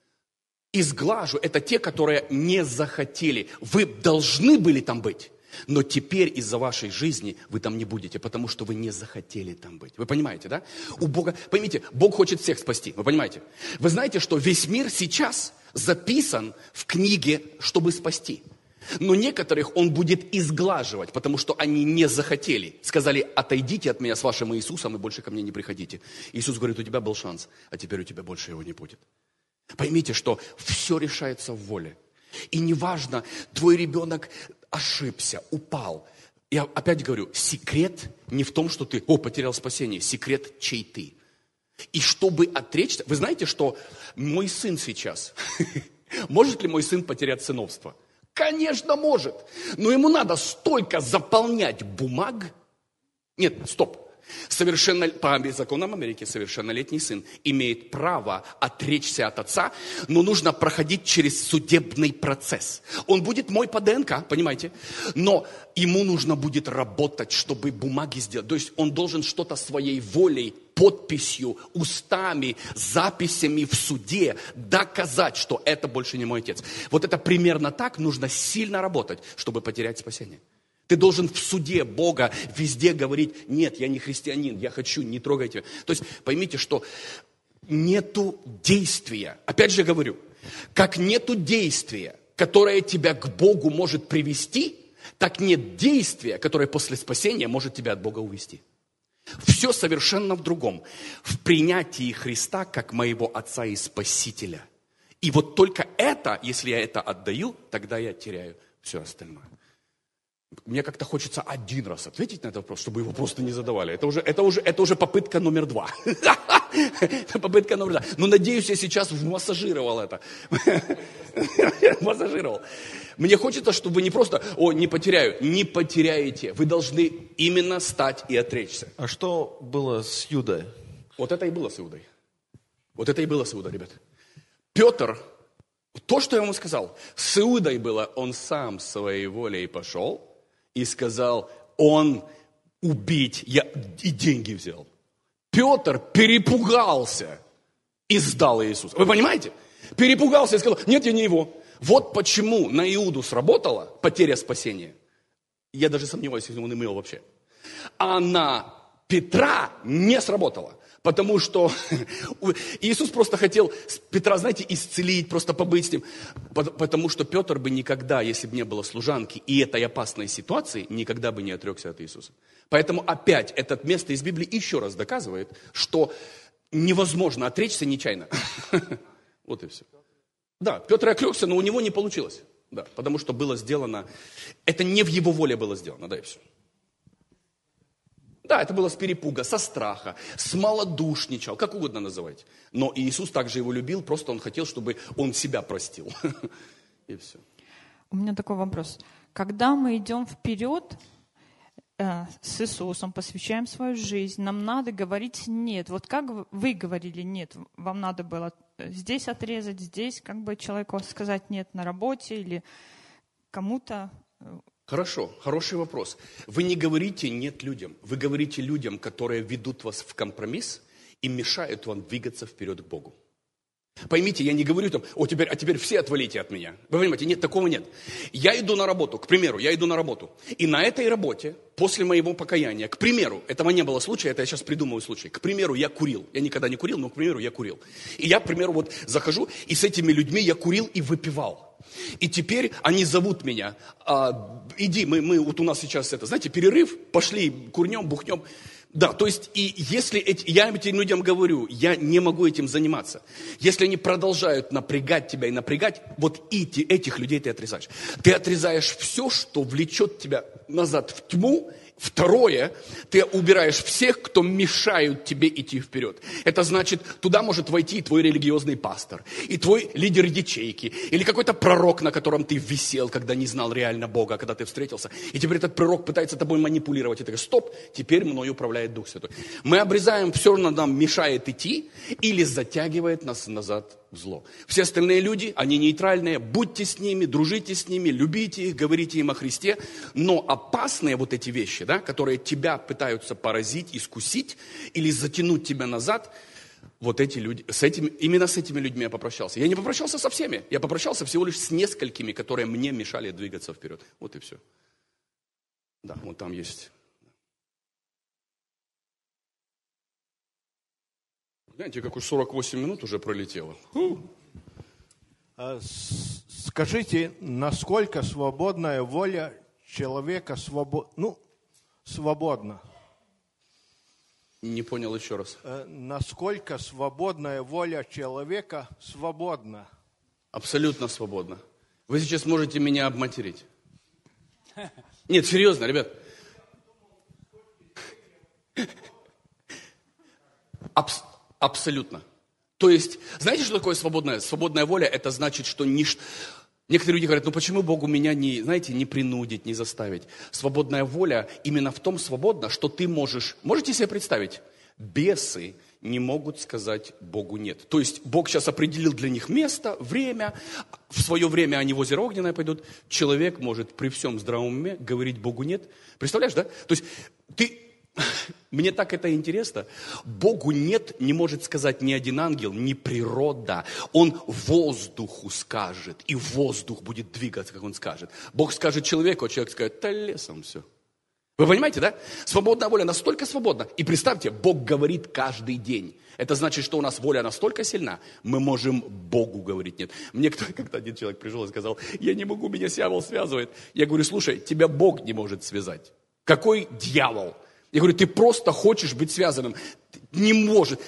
B: Изглажу, это те, которые не захотели. Вы должны были там быть. Но теперь из-за вашей жизни вы там не будете, потому что вы не захотели там быть. Вы понимаете, да? У Бога, поймите, Бог хочет всех спасти, вы понимаете? Вы знаете, что весь мир сейчас записан в книге, чтобы спасти. Но некоторых Он будет изглаживать, потому что они не захотели. Сказали, отойдите от меня с вашим Иисусом и больше ко мне не приходите. Иисус говорит, у тебя был шанс, а теперь у тебя больше его не будет. Поймите, что все решается в воле. И неважно, твой ребенок ошибся, упал. Я опять говорю, секрет не в том, что ты, о, потерял спасение. Секрет, чей ты. И чтобы отречься, вы знаете, что мой сын сейчас, может ли мой сын потерять сыновство? Конечно, может. Но ему надо столько заполнять бумаг. Нет, стоп. Совершенно, по законам Америки совершеннолетний сын имеет право отречься от отца, но нужно проходить через судебный процесс. Он будет мой по ДНК, понимаете? Но ему нужно будет работать, чтобы бумаги сделать. То есть он должен что-то своей волей, подписью, устами, записями в суде доказать, что это больше не мой отец. Вот это примерно так нужно сильно работать, чтобы потерять спасение. Ты должен в суде Бога везде говорить, нет, я не христианин, я хочу, не трогайте. То есть поймите, что нету действия. Опять же говорю, как нету действия, которое тебя к Богу может привести, так нет действия, которое после спасения может тебя от Бога увести. Все совершенно в другом. В принятии Христа как моего Отца и Спасителя. И вот только это, если я это отдаю, тогда я теряю все остальное. Мне как-то хочется один раз ответить на этот вопрос, чтобы его просто не задавали. Это уже, это уже, это уже попытка номер два. Это попытка номер два. Но надеюсь, я сейчас вмассажировал это. Массажировал. Мне хочется, чтобы вы не просто, о, не потеряю, не потеряете. Вы должны именно стать и отречься.
A: А что было с Иудой?
B: Вот это и было с Иудой. Вот это и было с Иудой, ребят. Петр, то, что я ему сказал, с Иудой было, он сам своей волей пошел и сказал, он убить, я и деньги взял. Петр перепугался и сдал Иисуса. Вы понимаете? Перепугался и сказал, нет, я не его. Вот почему на Иуду сработала потеря спасения. Я даже сомневаюсь, если он имел вообще. А на Петра не сработало. Потому что Иисус просто хотел Петра, знаете, исцелить, просто побыть с ним. Потому что Петр бы никогда, если бы не было служанки и этой опасной ситуации, никогда бы не отрекся от Иисуса. Поэтому опять это место из Библии еще раз доказывает, что невозможно отречься нечаянно. Вот и все. Да, Петр отрекся, но у него не получилось. Да, потому что было сделано, это не в его воле было сделано, да и все. Да, это было с перепуга, со страха, смолодушничал, как угодно называйте. Но Иисус также его любил, просто он хотел, чтобы он себя простил. И все.
J: У меня такой вопрос. Когда мы идем вперед э, с Иисусом, посвящаем свою жизнь, нам надо говорить «нет». Вот как вы говорили «нет», вам надо было здесь отрезать, здесь как бы человеку сказать «нет» на работе или кому-то...
B: Хорошо, хороший вопрос. Вы не говорите «нет» людям. Вы говорите людям, которые ведут вас в компромисс и мешают вам двигаться вперед к Богу. Поймите, я не говорю там, о, теперь, а теперь все отвалите от меня. Вы понимаете, нет, такого нет. Я иду на работу, к примеру, я иду на работу. И на этой работе, после моего покаяния, к примеру, этого не было случая, это я сейчас придумываю случай. К примеру, я курил. Я никогда не курил, но, к примеру, я курил. И я, к примеру, вот захожу, и с этими людьми я курил и выпивал. И теперь они зовут меня, а, иди, мы, мы, вот у нас сейчас это, знаете, перерыв, пошли, курнем, бухнем. Да, то есть, и если эти, я этим людям говорю, я не могу этим заниматься. Если они продолжают напрягать тебя и напрягать, вот эти, этих людей ты отрезаешь. Ты отрезаешь все, что влечет тебя назад в тьму. Второе, ты убираешь всех, кто мешают тебе идти вперед. Это значит, туда может войти и твой религиозный пастор, и твой лидер ячейки, или какой-то пророк, на котором ты висел, когда не знал реально Бога, когда ты встретился. И теперь этот пророк пытается тобой манипулировать. И ты говоришь, стоп, теперь мной управляет Дух Святой. Мы обрезаем все, что нам мешает идти, или затягивает нас назад в зло. Все остальные люди, они нейтральные, будьте с ними, дружите с ними, любите их, говорите им о Христе, но опасные вот эти вещи, да, которые тебя пытаются поразить, искусить или затянуть тебя назад, вот эти люди, с этими, именно с этими людьми я попрощался. Я не попрощался со всеми, я попрощался всего лишь с несколькими, которые мне мешали двигаться вперед. Вот и все. Да, вот там есть. Знаете, как уж сорок восемь минут уже пролетело. Фу.
K: Скажите, насколько свободная воля человека свобод... ну, свободна?
B: Не понял еще раз.
K: Насколько свободная воля человека свободна?
B: Абсолютно свободна. Вы сейчас можете меня обматерить. Нет, серьезно, ребят. Абс- абсолютно. То есть, знаете, что такое свободная? Свободная воля, это значит, что нич... Некоторые люди говорят, ну почему Богу меня не, знаете, не принудить, не заставить? Свободная воля именно в том свободна, что ты можешь... Можете себе представить? Бесы не могут сказать Богу нет. То есть Бог сейчас определил для них место, время. В свое время они в озеро Огненное пойдут. Человек может при всем здравом уме говорить Богу нет. Представляешь, да? То есть ты... Мне так это интересно. Богу нет не может сказать ни один ангел, ни природа. Он воздуху скажет, и воздух будет двигаться, как он скажет. Бог скажет человеку, а человек скажет, да лесом все. Вы понимаете, да? Свободная воля настолько свободна. И представьте, Бог говорит каждый день. Это значит, что у нас воля настолько сильна, мы можем Богу говорить нет. Мне кто, как-то один человек пришел и сказал, я не могу, меня дьявол связывает. Я говорю, слушай, тебя Бог не может связать. Какой дьявол? Я говорю, ты просто хочешь быть связанным. Не может.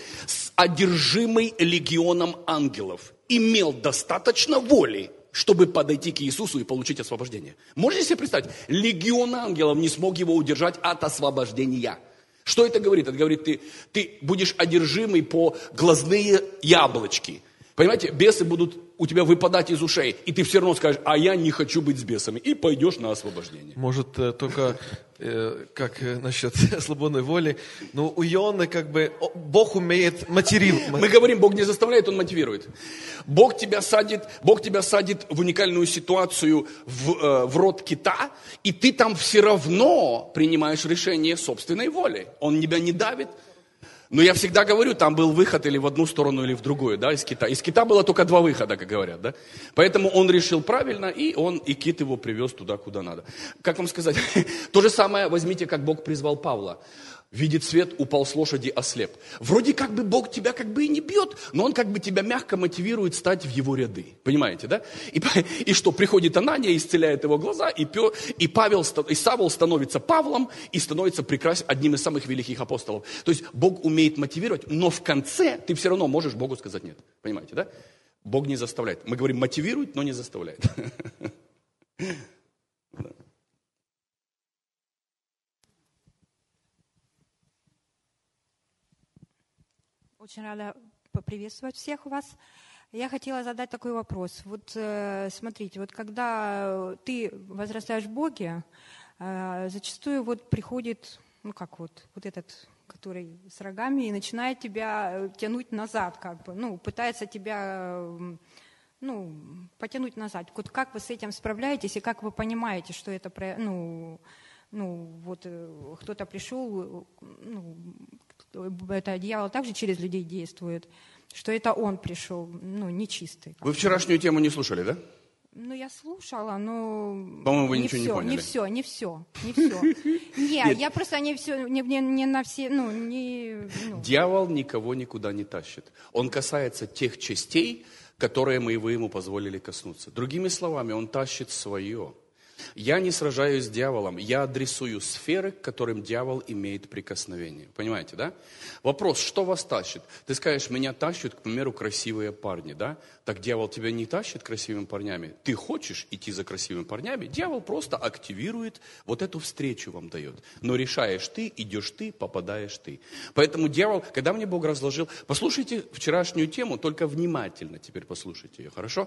B: Одержимый легионом ангелов имел достаточно воли, чтобы подойти к Иисусу и получить освобождение. Можете себе представить? Легион ангелов не смог его удержать от освобождения. Что это говорит? Это говорит, ты, ты будешь одержимый по глазные яблочки. Понимаете, бесы будут у тебя выпадать из ушей, и ты все равно скажешь, а я не хочу быть с бесами, и пойдешь на освобождение.
A: Может, только э, как э, насчет свободной воли, но у Ионы как бы Бог умеет мотивировать.
B: Мы говорим, Бог не заставляет, Он мотивирует. Бог тебя садит, Бог тебя садит в уникальную ситуацию в, э, в рот кита, и ты там все равно принимаешь решение собственной воли. Он тебя не давит. Но я всегда говорю, там был выход или в одну сторону, или в другую, да, из кита. Из кита было только два выхода, как говорят, да. Поэтому он решил правильно, и он, и кит его привез туда, куда надо. Как вам сказать? То же самое возьмите, как Бог призвал Павла. Видит свет, упал с лошади, ослеп. Вроде как бы Бог тебя как бы и не бьет, но Он как бы тебя мягко мотивирует стать в Его ряды. Понимаете, да? И, и что, приходит Анания, исцеляет его глаза, и, Пё, и, Павел, и Савол становится Павлом, и становится прекрас, одним из самых великих апостолов. То есть Бог умеет мотивировать, но в конце ты все равно можешь Богу сказать нет. Понимаете, да? Бог не заставляет. Мы говорим, мотивирует, но не заставляет.
L: Очень рада поприветствовать всех вас. Я хотела задать такой вопрос. Вот э, смотрите, вот когда ты возрастаешь в Боге, э, зачастую вот приходит, ну как вот, вот этот, который с рогами, и начинает тебя тянуть назад, как бы, ну, пытается тебя, ну, потянуть назад. Вот как вы с этим справляетесь, и как вы понимаете, что это, ну, ну вот кто-то пришел, ну, это дьявол также через людей действует. что это он пришел, ну, нечистый.
B: Вы вчерашнюю тему не слушали, да?
L: Ну, я слушала, но...
B: По-моему, вы
L: не
B: ничего не
L: все,
B: поняли.
L: Не все, не все, не все. Нет, я просто не все, не, не, не на все, ну, не... Ну.
B: Дьявол никого никуда не тащит. Он касается тех частей, которые мы и вы ему позволили коснуться. Другими словами, он тащит свое. Я не сражаюсь с дьяволом, я адресую сферы, к которым дьявол имеет прикосновение. Понимаете, да? Вопрос, что вас тащит? Ты скажешь, меня тащат, к примеру, красивые парни, да? Так дьявол тебя не тащит красивыми парнями. Ты хочешь идти за красивыми парнями, дьявол просто активирует, вот эту встречу вам дает. Но решаешь ты, идешь ты, попадаешь ты. Поэтому дьявол, когда мне Бог разложил, послушайте вчерашнюю тему, только внимательно теперь послушайте ее, хорошо?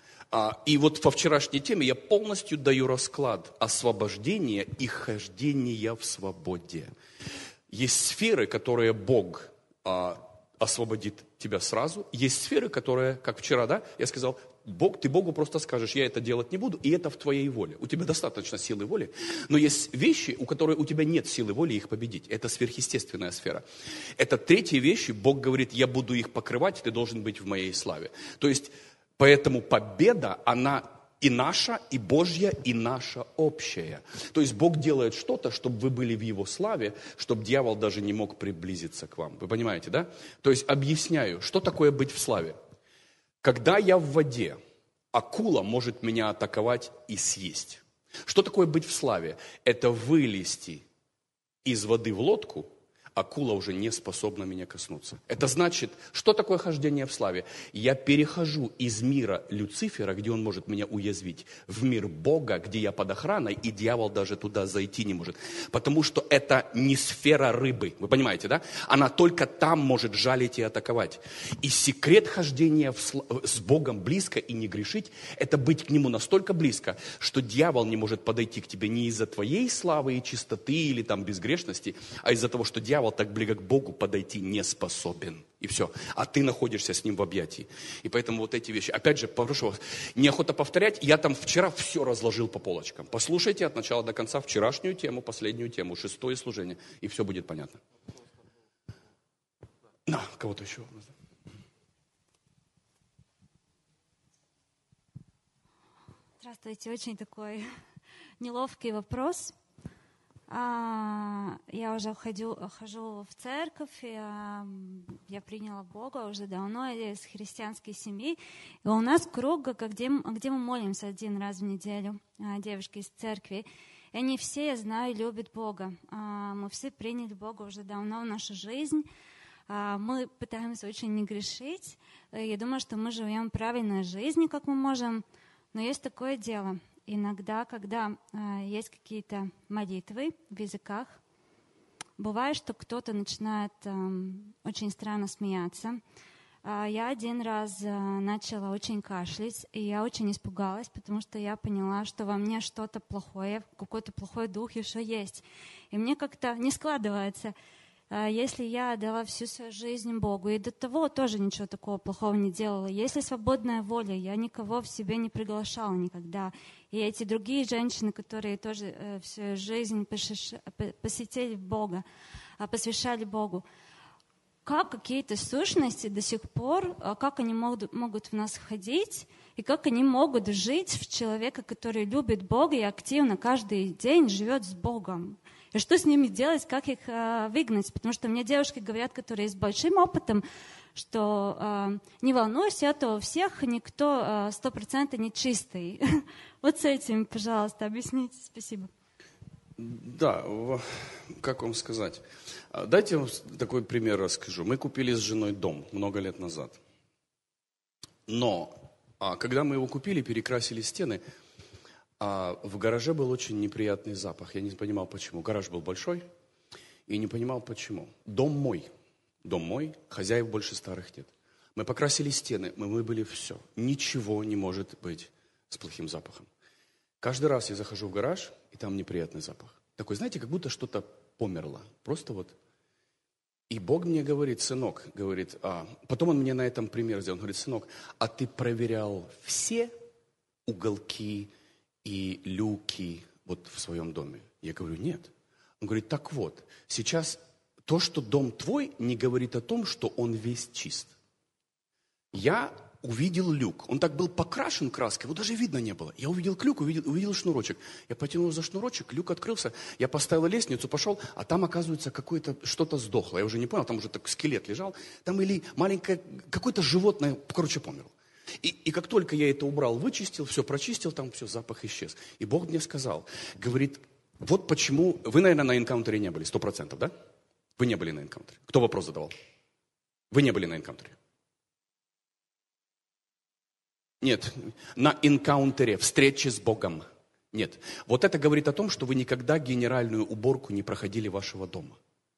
B: И вот по вчерашней теме я полностью даю расклад освобождения и хождения в свободе. Есть сферы, которые Бог а, освободит тебя сразу. Есть сферы, которые, как вчера, да, я сказал, Бог, ты Богу просто скажешь, я это делать не буду, и это в твоей воле. У тебя достаточно силы воли. Но есть вещи, у которых у тебя нет силы воли их победить. Это сверхъестественная сфера. Это третьи вещи, Бог говорит, я буду их покрывать, ты должен быть в моей славе. То есть, поэтому победа, она и наша, и Божья, и наша общая. То есть Бог делает что-то, чтобы вы были в Его славе, чтобы дьявол даже не мог приблизиться к вам. Вы понимаете, да? То есть объясняю, что такое быть в славе. Когда я в воде, акула может меня атаковать и съесть. Что такое быть в славе? Это вылезти из воды в лодку, акула уже не способна меня коснуться. Это значит, что такое хождение в славе? Я перехожу из мира Люцифера, где он может меня уязвить, в мир Бога, где я под охраной, и дьявол даже туда зайти не может. Потому что это не сфера рыбы, вы понимаете, да? Она только там может жалить и атаковать. И секрет хождения в сл- с Богом близко и не грешить, это быть к Нему настолько близко, что дьявол не может подойти к тебе не из-за твоей славы и чистоты или там безгрешности, а из-за того, что дьявол так близко к Богу подойти не способен. И все. А ты находишься с Ним в объятии. И поэтому вот эти вещи. Опять же, попрошу вас, неохота повторять. Я там вчера все разложил по полочкам. Послушайте от начала до конца вчерашнюю тему, последнюю тему, шестое служение. И все будет понятно. На, кого-то еще.
M: Здравствуйте. Очень такой неловкий вопрос. А, я уже ходю, хожу в церковь, я, я приняла Бога уже давно, я из христианской семьи. И у нас круг, где, где мы молимся один раз в неделю, девушки из церкви. И они все, я знаю, любят Бога. А, мы все приняли Бога уже давно в нашу жизнь. А, мы пытаемся очень не грешить. Я думаю, что мы живем правильной жизнью, как мы можем. Но есть такое дело. Иногда, когда э, есть какие-то молитвы в языках, бывает, что кто-то начинает э, очень странно смеяться. Э, я один раз э, начала очень кашлять, и я очень испугалась, потому что я поняла, что во мне что-то плохое, какой-то плохой дух еще есть. И мне как-то не складывается. Если я отдала всю свою жизнь Богу, и до того тоже ничего такого плохого не делала, если свободная воля, я никого в себе не приглашала никогда. И эти другие женщины, которые тоже э, всю жизнь посвятили Бога, посвящали Богу, как какие-то сущности до сих пор, как они могут, могут в нас входить, и как они могут жить в человека, который любит Бога и активно каждый день живет с Богом. И что с ними делать, как их э, выгнать? Потому что мне девушки говорят, которые с большим опытом, что э, не волнуйся, это у всех никто сто процентов не чистый. Вот с этим, пожалуйста, объясните. Спасибо.
B: Да, как вам сказать? Дайте я вам такой пример расскажу. Мы купили с женой дом много лет назад. Но когда мы его купили, перекрасили стены, а в гараже был очень неприятный запах. Я не понимал, почему. Гараж был большой, и не понимал, почему. Дом мой. Дом мой, хозяев больше старых нет. Мы покрасили стены, мы выбили все. Ничего не может быть с плохим запахом. Каждый раз я захожу в гараж, и там неприятный запах. Такой, знаете, как будто что-то померло. Просто вот. И Бог мне говорит, сынок, говорит, а, потом он мне на этом пример сделал. Он говорит, сынок, а ты проверял все уголки и люки вот в своем доме? Я говорю, нет. Он говорит, так вот, сейчас то, что дом твой, не говорит о том, что он весь чист. Я увидел люк. Он так был покрашен краской, его даже видно не было. Я увидел люк, увидел, увидел шнурочек. Я потянул за шнурочек, люк открылся. Я поставил лестницу, пошел, а там, оказывается, какое-то что-то сдохло. Я уже не понял, там уже так скелет лежал. Там или маленькое, какое-то животное, короче, померло. И, и как только я это убрал, вычистил, все прочистил, там все, запах исчез. И Бог мне сказал, говорит, вот почему... Вы, наверное, на энкаунтере не были, сто процентов, да? Вы не были на энкаунтере. Кто вопрос задавал? Вы не были на энкаунтере. Нет, на энкаунтере, встрече с Богом. Нет. Вот это говорит о том, что вы никогда генеральную уборку не проходили вашего дома.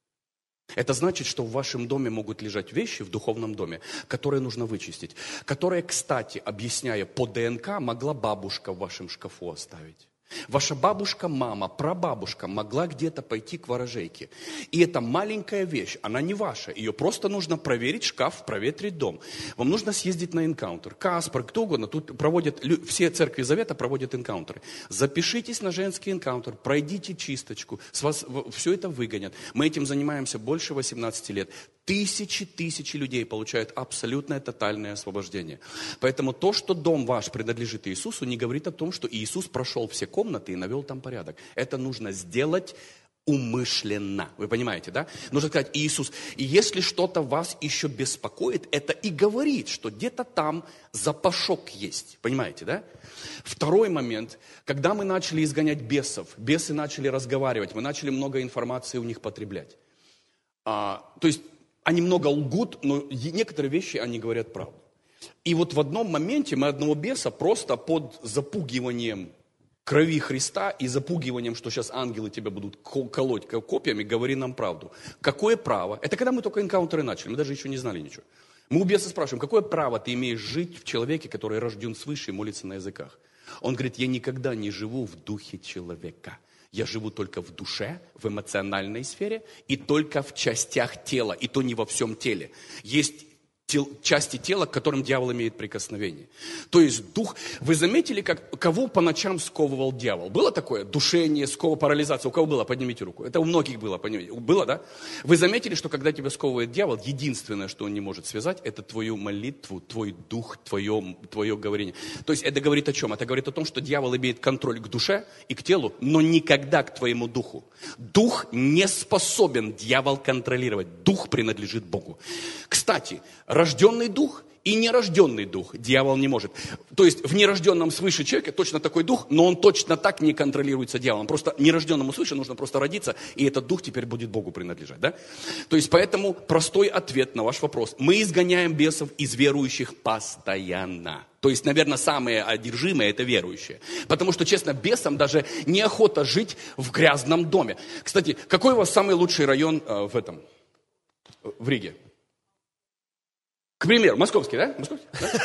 B: Это значит, что в вашем доме могут лежать вещи, в духовном доме, которые нужно вычистить. Которые, кстати, объясняя по ДНК, могла бабушка в вашем шкафу оставить. Ваша бабушка, мама, прабабушка могла где-то пойти к ворожейке. И эта маленькая вещь, она не ваша. Ее просто нужно проверить шкаф, проветрить дом. Вам нужно съездить на энкаунтер. Каспар, кто угодно. Тут проводят, все церкви Завета проводят энкаунтеры. Запишитесь на женский энкаунтер, пройдите чисточку. С вас все это выгонят. Мы этим занимаемся больше восемнадцати лет. Тысячи, тысячи людей получают абсолютное тотальное освобождение. Поэтому то, что дом ваш принадлежит Иисусу, не говорит о том, что Иисус прошел все комнаты и навел там порядок. Это нужно сделать умышленно. Вы понимаете, да? Нужно сказать, Иисус, и если что-то вас еще беспокоит, это и говорит, что где-то там запашок есть. Понимаете, да? Второй момент, когда мы начали изгонять бесов, бесы начали разговаривать, мы начали много информации у них потреблять. А, то есть, они много лгут, но некоторые вещи они говорят правду. И вот в одном моменте мы одного беса просто под запугиванием крови Христа и запугиванием, что сейчас ангелы тебя будут колоть копьями, говори нам правду. Какое право? Это когда мы только энкаунтеры начали, мы даже еще не знали ничего. Мы у беса спрашиваем, какое право ты имеешь жить в человеке, который рожден свыше и молится на языках? Он говорит, я никогда не живу в духе человека. Я живу только в душе, в эмоциональной сфере и только в частях тела, и то не во всем теле. Есть тел, части тела, к которым дьявол имеет прикосновение. То есть дух... Вы заметили, как, кого по ночам сковывал дьявол? Было такое? Душение, скова, парализация. У кого было? Поднимите руку. Это у многих было. Понимаете? Было, да? Вы заметили, что когда тебя сковывает дьявол, единственное, что он не может связать, это твою молитву, твой дух, твое, твое говорение. То есть это говорит о чем? Это говорит о том, что дьявол имеет контроль к душе и к телу, но никогда к твоему духу. Дух не способен дьявол контролировать. Дух принадлежит Богу. Кстати, рожденный дух и нерожденный дух дьявол не может. То есть в нерожденном свыше человеке точно такой дух, но он точно так не контролируется дьяволом. Просто нерожденному свыше нужно просто родиться, и этот дух теперь будет Богу принадлежать. Да? То есть поэтому простой ответ на ваш вопрос. Мы изгоняем бесов из верующих постоянно. То есть, наверное, самые одержимые – это верующие. Потому что, честно, бесам даже неохота жить в грязном доме. Кстати, какой у вас самый лучший район э, в этом, в Риге? К примеру, московский, да? Московский?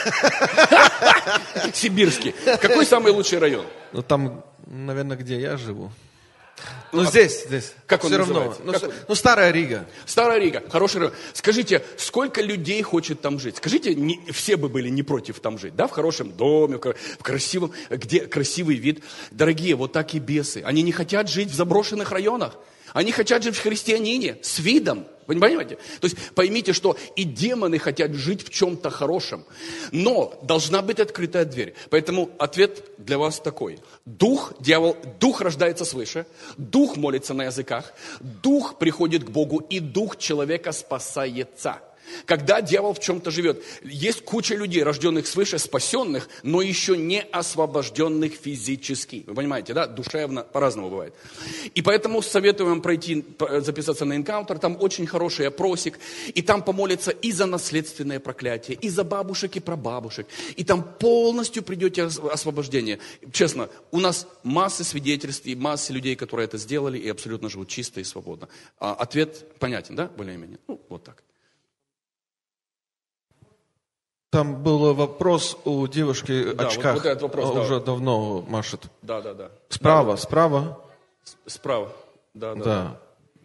B: Да? Сибирский. Какой самый лучший район?
A: Ну, там, наверное, где я живу. Ну, ну здесь, здесь.
B: Как он
A: все
B: называется?
A: равно. Ну,
B: как...
A: ну, Старая Рига.
B: Старая Рига, хороший район. Скажите, сколько людей хочет там жить? Скажите, не, все бы были не против там жить, да? В хорошем доме, в красивом, где красивый вид. Дорогие, вот так и бесы. Они не хотят жить в заброшенных районах. Они хотят жить в христианине с видом. Вы не понимаете? То есть поймите, что и демоны хотят жить в чем-то хорошем. Но должна быть открытая дверь. Поэтому ответ для вас такой. Дух, дьявол, дух рождается свыше, дух молится на языках, дух приходит к Богу, и дух человека спасается. Когда дьявол в чем-то живет, есть куча людей, рожденных свыше, спасенных, но еще не освобожденных физически. Вы понимаете, да? Душевно, по-разному бывает. И поэтому советую вам пройти, записаться на энкаунтер, там очень хороший опросик, и там помолиться и за наследственное проклятие, и за бабушек и прабабушек, и там полностью придете освобождение. Честно, у нас масса свидетельств и масса людей, которые это сделали, и абсолютно живут чисто и свободно. А ответ понятен, да, более-менее? Ну, вот так.
A: Там был вопрос у девушки в
B: да,
A: очках,
B: вот, вот этот вопрос, да.
A: уже давно машет.
B: Да, да, да.
A: Справа,
B: да,
A: справа.
B: Справа, да, да.
A: да.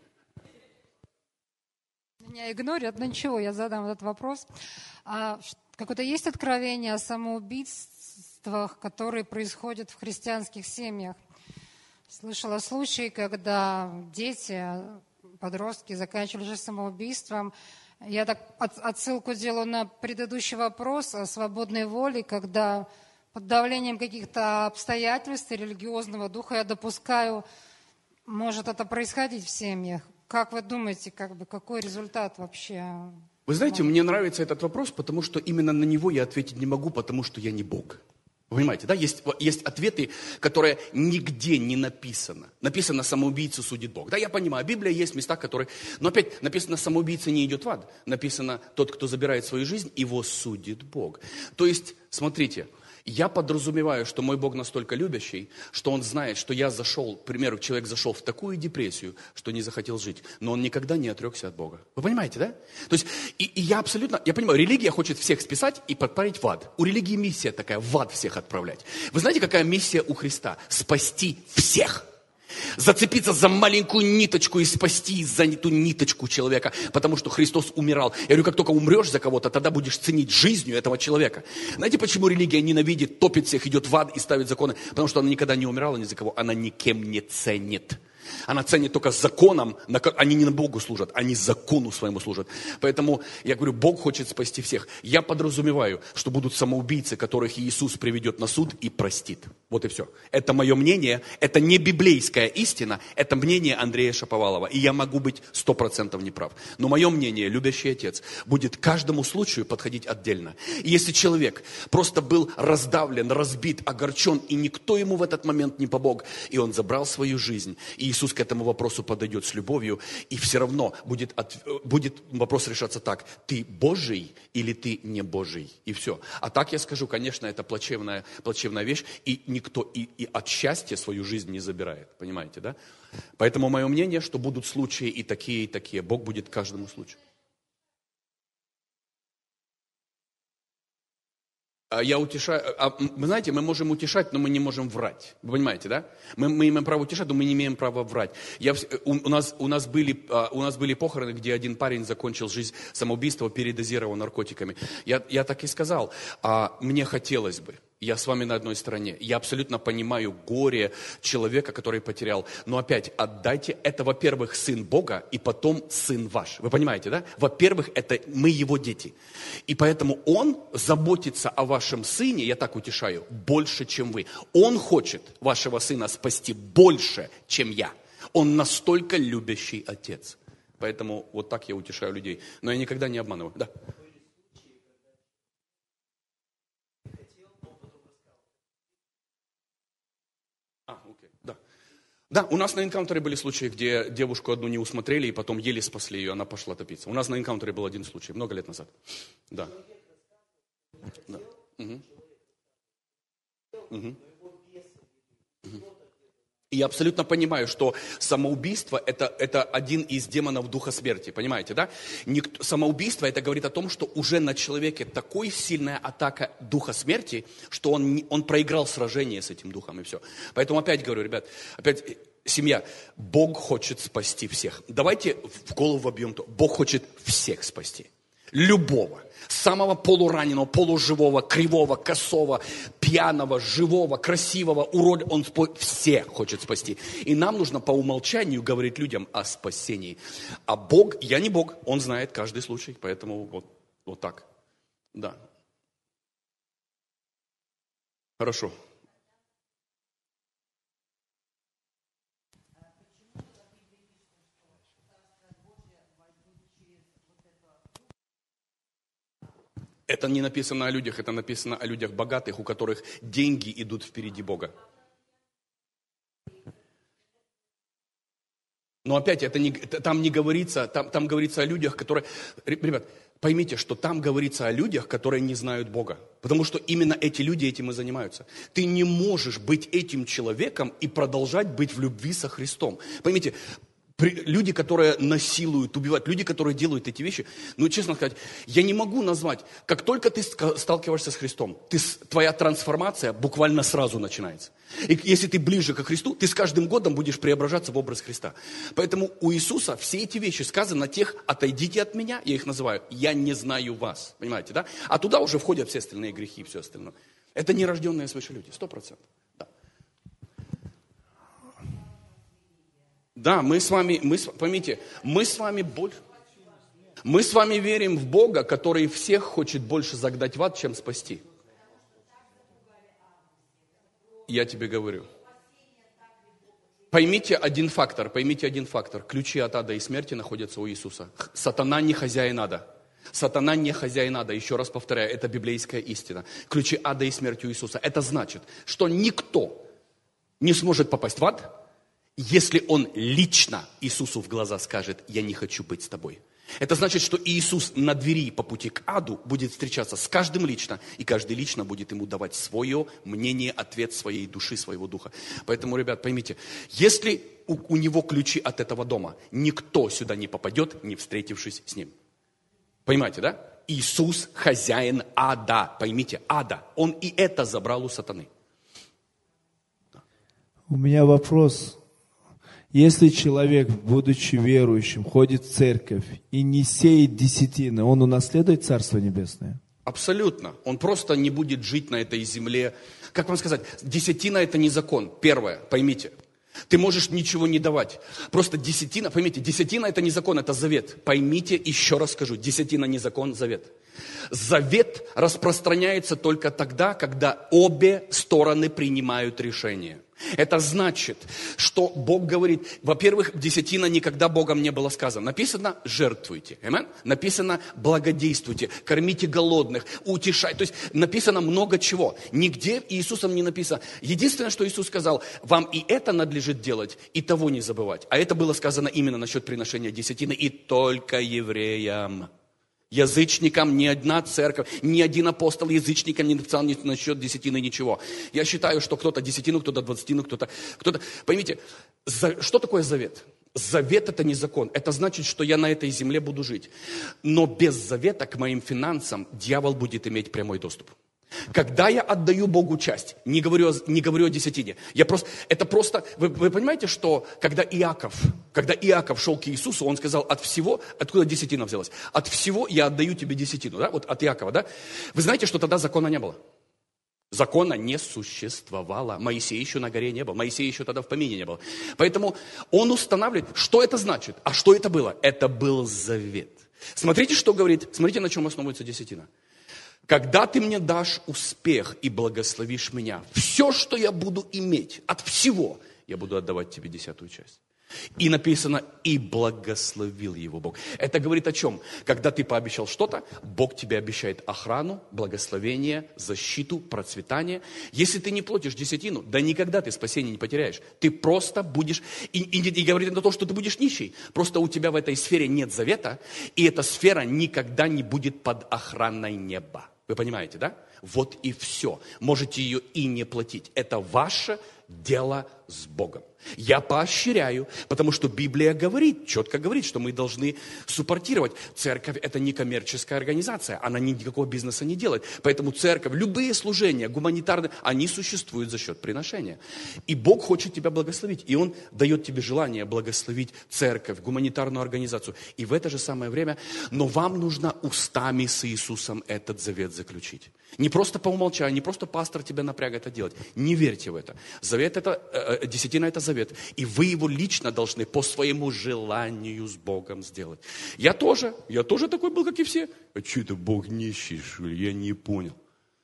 C: Меня игнорят, но ничего, я задам этот вопрос. А какое-то есть откровение о самоубийствах, которые происходят в христианских семьях? Слышала случаи, когда дети, подростки заканчивали же самоубийством. Я так от- отсылку делаю на предыдущий вопрос о свободной воле, когда под давлением каких-то обстоятельств и религиозного духа я допускаю, может это происходить в семьях. Как вы думаете, как бы, какой результат вообще?
B: Вы знаете, мне нравится этот вопрос, потому что именно на него я ответить не могу, потому что я не Бог. Вы понимаете, да? Есть, есть ответы, которые нигде не написано. Написано «самоубийцу судит Бог». Да, я понимаю, Библия есть места, которые... Но опять написано «самоубийца не идет в ад». Написано «тот, кто забирает свою жизнь, его судит Бог». То есть, смотрите, я подразумеваю, что мой Бог настолько любящий, что Он знает, что я зашел, к примеру, человек зашел в такую депрессию, что не захотел жить, но он никогда не отрекся от Бога. Вы понимаете, да? То есть, и, и я абсолютно, я понимаю, религия хочет всех списать и подправить в ад. У религии миссия такая, в ад всех отправлять. Вы знаете, какая миссия у Христа? Спасти всех. Зацепиться за маленькую ниточку и спасти за эту ниточку человека, потому что Христос умирал. Я говорю, как только умрешь за кого-то, тогда будешь ценить жизнью этого человека. Знаете, почему религия ненавидит, топит всех, идет в ад и ставит законы? Потому что она никогда не умирала ни за кого, она никем не ценит. Она ценит только законом, они не на Богу служат, они закону своему служат. Поэтому я говорю, Бог хочет спасти всех. Я подразумеваю, что будут самоубийцы, которых Иисус приведет на суд и простит. Вот и все. Это мое мнение, это не библейская истина, это мнение Андрея Шаповалова. И я могу быть сто процентов неправ. Но мое мнение, любящий Отец, будет к каждому случаю подходить отдельно. И если человек просто был раздавлен, разбит, огорчен, и никто ему в этот момент не помог, и он забрал свою жизнь, и Иисус к этому вопросу подойдет с любовью, и все равно будет, от, будет вопрос решаться так: ты Божий или ты не Божий, и все. А так я скажу, конечно, это плачевная, плачевная вещь, и никто и, и от счастья свою жизнь не забирает, понимаете, да? Поэтому мое мнение, что будут случаи и такие, и такие. Бог будет к каждому случаю. Я утешаю, а, вы знаете, мы можем утешать, но мы не можем врать. Вы понимаете, да? Мы, мы имеем право утешать, но мы не имеем права врать. Я, у, у, нас, у, нас были, у нас были похороны, где один парень закончил жизнь самоубийством, передозировал наркотиками. Я, я так и сказал, а, мне хотелось бы. Я с вами на одной стороне. Я абсолютно понимаю горе человека, который потерял. Но опять, отдайте. Это, во-первых, сын Бога, и потом сын ваш. Вы понимаете, да? Во-первых, это мы его дети. И поэтому он заботится о вашем сыне, я так утешаю, больше, чем вы. Он хочет вашего сына спасти больше, чем я. Он настолько любящий отец. Поэтому вот так я утешаю людей. Но я никогда не обманываю. Да. Да, у нас на энкаунтере были случаи, где девушку одну не усмотрели, и потом еле спасли ее, она пошла топиться. У нас на энкаунтере был один случай, много лет назад. Да. Да. Угу. Угу. Угу. И я абсолютно понимаю, что самоубийство это, это один из демонов духа смерти, понимаете, да? Никто, самоубийство это говорит о том, что уже на человеке такой сильная атака духа смерти, что он, он проиграл сражение с этим духом и все. Поэтому опять говорю, ребят, опять семья, Бог хочет спасти всех. Давайте в голову вобьем то, Бог хочет всех спасти. Любого. Самого полураненого, полуживого, кривого, косого, пьяного, живого, красивого, уродливого. Он всех хочет спасти. И нам нужно по умолчанию говорить людям о спасении. А Бог, я не Бог, Он знает каждый случай. Поэтому вот, вот так. Да. Хорошо. Это не написано о людях, это написано о людях богатых, у которых деньги идут впереди Бога. Но опять, это не, там не говорится, там, там говорится о людях, которые... Ребят, поймите, что там говорится о людях, которые не знают Бога. Потому что именно эти люди этим и занимаются. Ты не можешь быть этим человеком и продолжать быть в любви со Христом. Поймите, люди, которые насилуют, убивают, люди, которые делают эти вещи, ну, честно сказать, я не могу назвать, как только ты сталкиваешься с Христом, ты, твоя трансформация буквально сразу начинается. И если ты ближе ко Христу, ты с каждым годом будешь преображаться в образ Христа. Поэтому у Иисуса все эти вещи сказаны на тех: отойдите от меня, я их называю, я не знаю вас. Понимаете, да? А туда уже входят все остальные грехи и все остальное. Это нерожденные свыше люди, сто процентов. Да. Да, мы с вами, мы, поймите, мы с вами больше... Мы с вами верим в Бога, который всех хочет больше загнать в ад, чем спасти. Я тебе говорю. Поймите один фактор, поймите один фактор. Ключи от ада и смерти находятся у Иисуса. Сатана не хозяин ада. Сатана не хозяин ада. Еще раз повторяю, это библейская истина. Ключи ада и смерти у Иисуса. Это значит, что никто не сможет попасть в ад, если он лично Иисусу в глаза скажет: «Я не хочу быть с тобой». Это значит, что Иисус на двери по пути к аду будет встречаться с каждым лично, и каждый лично будет ему давать свое мнение, ответ своей души, своего духа. Поэтому, ребят, поймите, если у, у него ключи от этого дома, никто сюда не попадет, не встретившись с ним. Понимаете, да? Иисус хозяин ада, поймите, ада. Он и это забрал у сатаны.
N: У меня вопрос. Если человек, будучи верующим, ходит в церковь и не сеет десятины, он унаследует Царство Небесное?
B: Абсолютно. Он просто не будет жить на этой земле. Как вам сказать, десятина это не закон. Первое, поймите. Ты можешь ничего не давать. Просто десятина, поймите, десятина это не закон, это завет. Поймите, еще раз скажу, десятина не закон, завет. Завет распространяется только тогда, когда обе стороны принимают решение. Это значит, что Бог говорит, во-первых, десятина никогда Богом не было сказано. Написано «жертвуйте», amen? Написано «благодействуйте», «кормите голодных», «утешайте». То есть написано много чего. Нигде Иисусом не написано. Единственное, что Иисус сказал, вам и это надлежит делать, и того не забывать. А это было сказано именно насчет приношения десятины, и только евреям. Язычникам ни одна церковь, ни один апостол язычникам не написал насчет десятины ничего. Я считаю, что кто-то десятину, кто-то двадцатину, кто-то... кто-то. Поймите, за... что такое завет? Завет это не закон. Это значит, что я на этой земле буду жить. Но без завета к моим финансам дьявол будет иметь прямой доступ. Когда я отдаю Богу часть, не говорю, не говорю о десятине, я просто, это просто, вы, вы понимаете, что когда Иаков, когда Иаков шел к Иисусу, он сказал: от всего, откуда десятина взялась? От всего я отдаю тебе десятину, да, вот от Иакова, да? Вы знаете, что тогда закона не было? Закона не существовало. Моисей еще на горе не был. Моисей еще тогда в помине не был. Поэтому он устанавливает, что это значит. А что это было? Это был завет. Смотрите, что говорит, смотрите, на чем основывается десятина. Когда ты мне дашь успех и благословишь меня, все, что я буду иметь, от всего, я буду отдавать тебе десятую часть. И написано, и благословил его Бог. Это говорит о чем? Когда ты пообещал что-то, Бог тебе обещает охрану, благословение, защиту, процветание. Если ты не платишь десятину, да никогда ты спасение не потеряешь. Ты просто будешь, и, и, и говорит на то, что ты будешь нищий. Просто у тебя в этой сфере нет завета, и эта сфера никогда не будет под охраной неба. Вы понимаете, да? Вот и все. Можете ее и не платить. Это ваше дело с Богом. Я поощряю, потому что Библия говорит, четко говорит, что мы должны суппортировать. Церковь – это не коммерческая организация, она никакого бизнеса не делает. Поэтому церковь, любые служения, гуманитарные, они существуют за счет приношения. И Бог хочет тебя благословить, и Он дает тебе желание благословить церковь, гуманитарную организацию. И в это же самое время, но вам нужно устами с Иисусом этот завет заключить. Не просто по умолчанию, не просто пастор тебя напрягает это делать. Не верьте в это. Завет это, э, десятина это завет. И вы его лично должны по своему желанию с Богом сделать. Я тоже, я тоже такой был, как и все. А что это Бог нищий, что ли? Я не понял.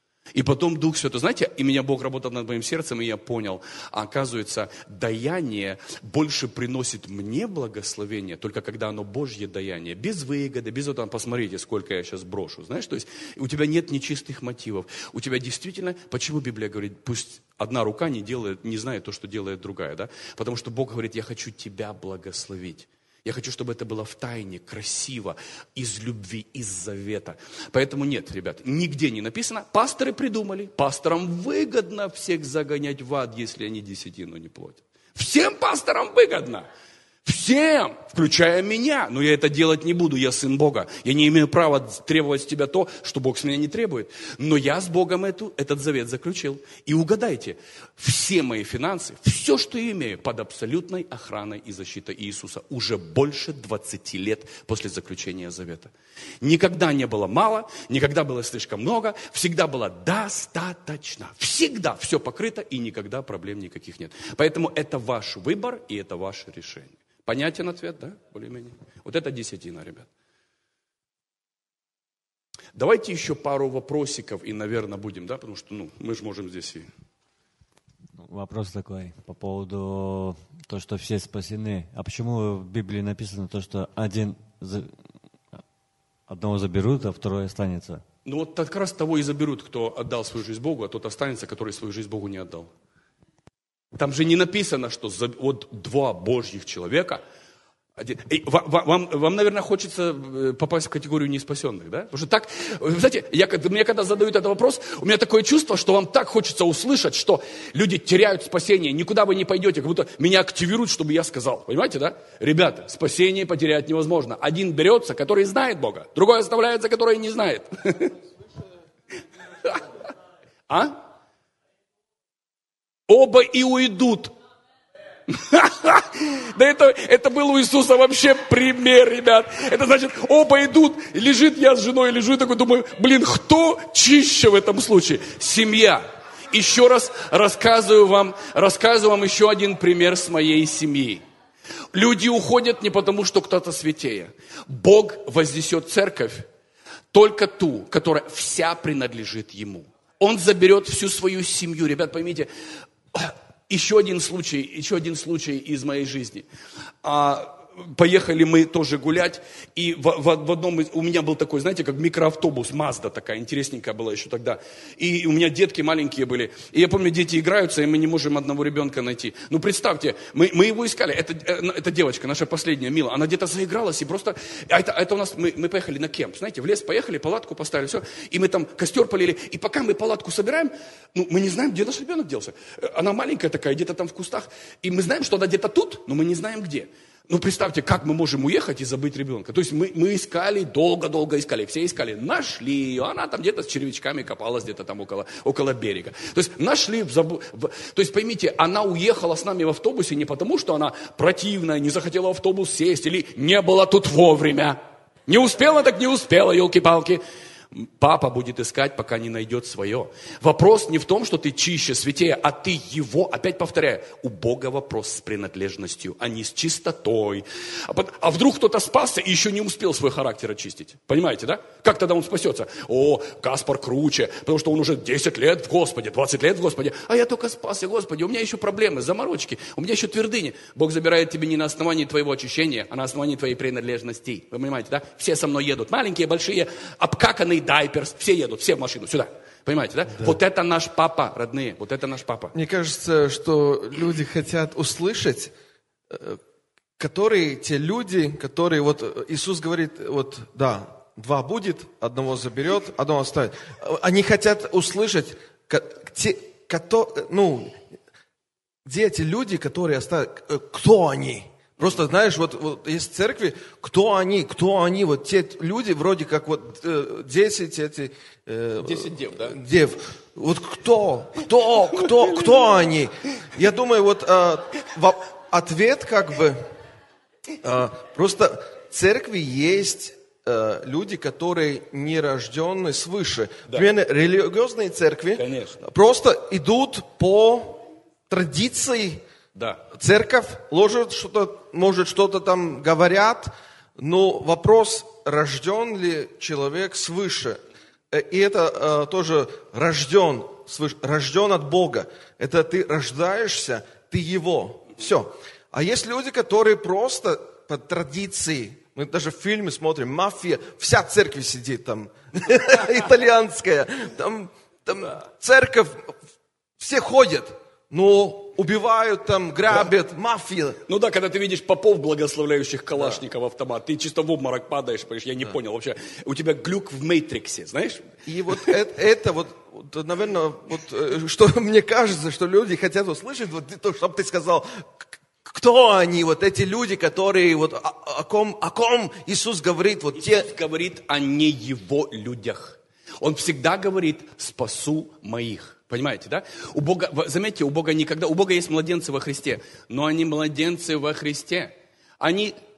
B: И потом Дух Святой, знаете, и меня Бог работал над моим сердцем, и я понял, а оказывается, даяние больше приносит мне благословение, только когда оно Божье даяние, без выгоды, без этого, посмотрите, сколько я сейчас брошу, знаешь, то есть у тебя нет нечистых мотивов, у тебя действительно, почему Библия говорит, пусть одна рука не делает, не знает то, что делает другая, да, потому что Бог говорит, я хочу тебя благословить. Я хочу, чтобы это было в тайне, красиво, из любви, из завета. Поэтому нет, ребят, нигде не написано. Пасторы придумали. Пасторам выгодно всех загонять в ад, если они десятину не платят. Всем пасторам выгодно. Всем, включая меня. Но я это делать не буду, я сын Бога. Я не имею права требовать с тебя то, что Бог с меня не требует. Но я с Богом эту, этот завет заключил. И угадайте, все мои финансы, все, что я имею, под абсолютной охраной и защитой Иисуса. Уже больше двадцати лет после заключения завета. Никогда не было мало, никогда было слишком много, всегда было достаточно. Всегда все покрыто и никогда проблем никаких нет. Поэтому это ваш выбор и это ваше решение. Понятен ответ, да? Более-менее. Вот это десятина, ребят. Давайте еще пару вопросиков и, наверное, будем, да, потому что, ну, мы же можем здесь и...
O: Вопрос такой по поводу того, что все спасены. А почему в Библии написано то, что один за... одного заберут, а второй останется?
B: Ну вот как раз того и заберут, кто отдал свою жизнь Богу, а тот останется, который свою жизнь Богу не отдал. Там же не написано, что за... вот два Божьих человека... Один... Эй, вам, вам, вам, наверное, хочется попасть в категорию неспасенных, да? Потому что так, вы знаете, я, мне когда задают этот вопрос, у меня такое чувство, что вам так хочется услышать, что люди теряют спасение, никуда вы не пойдете, как будто меня активируют, чтобы я сказал. Понимаете, да? Ребята, спасение потерять невозможно. Один берется, который знает Бога, другой оставляется, который не знает. А? Оба и уйдут. Да это, это был у Иисуса вообще пример, ребят. Это значит, оба идут, лежит я с женой, лежу и такой думаю, блин, кто чище в этом случае? Семья. Еще раз рассказываю вам, рассказываю вам еще один пример с моей семьи. Люди уходят не потому, что кто-то святее. Бог вознесет церковь, только ту, которая вся принадлежит Ему. Он заберет всю свою семью. Ребят, поймите, Еще один случай, еще один случай из моей жизни. А, поехали мы тоже гулять, и в, в, в одном из, у меня был такой, знаете, как микроавтобус, Мазда такая, интересненькая была еще тогда. И у меня детки маленькие были. И я помню, дети играются, и мы не можем одного ребенка найти. Ну, представьте, мы, мы его искали. Это, это девочка, наша последняя, Мила, она где-то заигралась, и просто... А это, это у нас, мы, мы поехали на кемп, знаете, в лес поехали, палатку поставили, все. И мы там костер полили. И пока мы палатку собираем, ну, мы не знаем, где наш ребенок делся. Она маленькая такая, где-то там в кустах. И мы знаем, что она где-то тут, но мы не знаем, где. Ну, представьте, как мы можем уехать и забыть ребенка. То есть мы, мы искали, долго-долго искали, все искали, нашли ее, она там где-то с червячками копалась, где-то там около, около берега. То есть нашли, в забу... в... то есть поймите, она уехала с нами в автобусе не потому, что она противная, не захотела в автобус сесть, или не была тут вовремя. Не успела, так не успела, елки-палки. Папа будет искать, пока не найдет свое. Вопрос не в том, что ты чище, святее, а ты его, опять повторяю, у Бога вопрос с принадлежностью, а не с чистотой. А, под... а вдруг кто-то спасся и еще не успел свой характер очистить? Понимаете, да? Как тогда он спасется? О, Каспар круче, потому что он уже десять лет в Господе, двадцать лет в Господе, а я только спасся, Господи, у меня еще проблемы, заморочки, у меня еще твердыни. Бог забирает тебя не на основании твоего очищения, а на основании твоей принадлежности. Вы понимаете, да? Все со мной едут, маленькие, большие, обкаканные, дайперс, все едут, все в машину, сюда. Понимаете, да? да? Вот это наш папа, родные, вот это наш папа.
A: Мне кажется, что люди хотят услышать, которые, те люди, которые, вот Иисус говорит, вот, да, два будет, одного заберет, одного оставит. Они хотят услышать, те, ну, где эти люди, которые оставят, кто они? Просто, знаешь, вот, вот есть церкви, кто они, кто они, вот те люди, вроде как вот э, десять эти... Э,
B: десять дев, да?
A: Дев. Вот кто, кто, кто, кто они? Я думаю, вот э, в, ответ как бы, э, просто в церкви есть э, люди, которые не рождены свыше. Да. Например, религиозные церкви
B: Конечно.
A: Просто идут по традиции.
B: Да.
A: Церковь ложит что-то, может, что-то там говорят, но вопрос, рожден ли человек свыше. И это э, тоже рожден, свыше, рожден от Бога. Это ты рождаешься, ты его. Все. А есть люди, которые просто по традиции, мы даже в фильме смотрим, мафия, вся церковь сидит там, итальянская, там церковь, все ходят, но убивают там, грабят, да. Мафия.
B: Ну да, когда ты видишь попов, благословляющих калашников, да. Автомат, ты чисто в обморок падаешь, понимаешь, я не да. понял вообще. У тебя глюк в Мейтриксе, знаешь?
A: И вот это, это вот, наверное, вот, что мне кажется, что люди хотят услышать, вот, то, чтобы ты сказал, кто они, вот эти люди, которые, вот, о, о, ком, о ком Иисус говорит. Вот
B: Иисус
A: те...
B: говорит о не его людях. Он всегда говорит, спасу моих. Понимаете, да? У Бога, заметьте, у Бога никогда, у Бога есть младенцы во Христе, но они младенцы во Христе. Они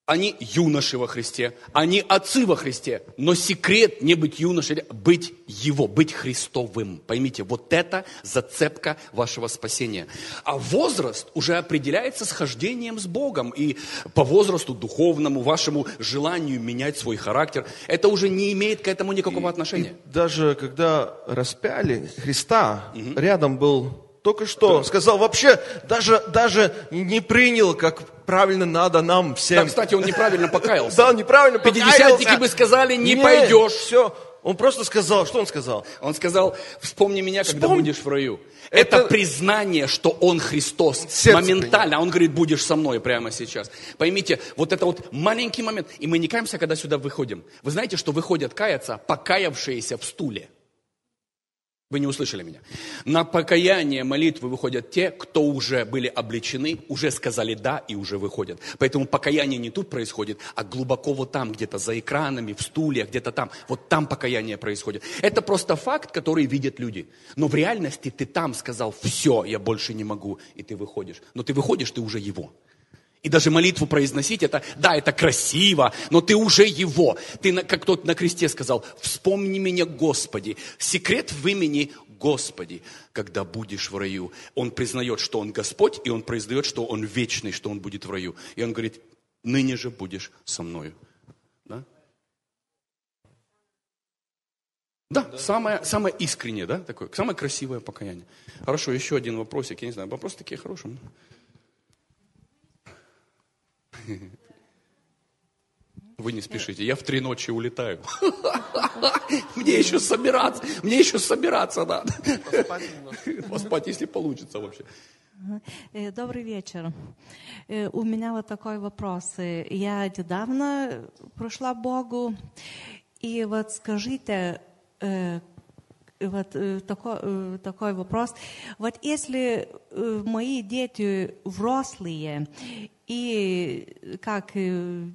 B: Они юноши во Христе, они отцы во Христе. Но секрет не быть юношей, быть Его, быть Христовым. Поймите, вот это зацепка вашего спасения. А возраст уже определяется схождением с Богом. И по возрасту духовному, вашему желанию менять свой характер, это уже не имеет к этому никакого отношения.
A: И даже когда распяли Христа, угу. рядом был только что, да. сказал, вообще даже, даже не принял, как правильно надо нам всем.
B: Да, кстати, он неправильно покаялся.
A: Да, он неправильно покаялся.
B: Пятидесятники бы сказали, не пойдешь.
A: Все, он просто сказал, что он сказал?
B: Он сказал, вспомни меня, когда будешь в раю. Это признание, что он Христос. Моментально. Он говорит, будешь со мной прямо сейчас. Поймите, вот это вот маленький момент. И мы не каемся, когда сюда выходим. Вы знаете, что выходят каяться покаявшиеся в стуле? Вы не услышали меня. На покаяние молитвы выходят те, кто уже были обличены, уже сказали «да» и уже выходят. Поэтому покаяние не тут происходит, а глубоко вот там, где-то за экранами, в стульях, где-то там. Вот там покаяние происходит. Это просто факт, который видят люди. Но в реальности ты там сказал «все, я больше не могу», и ты выходишь. Но ты выходишь, ты уже его. И даже молитву произносить, это, да, это красиво, но ты уже Его. Ты, как тот на кресте сказал, вспомни меня, Господи. Секрет в имени Господи, когда будешь в раю. Он признает, что Он Господь, и Он признает, что Он вечный, что Он будет в раю. И Он говорит, ныне же будешь со мною. Да, да, да. Самое, самое искреннее, да, такое, самое красивое покаяние. Хорошо, еще один вопросик, я не знаю, вопросы такие хорошие. Вы не спешите, я в три ночи улетаю. Мне еще собираться, мне еще собираться надо. Поспать, если получится вообще.
P: Добрый вечер. У меня вот такой вопрос. Я недавно пришла к Богу, и вот скажите, вот такой, такой вопрос. Вот если мои дети взрослые, и как мы,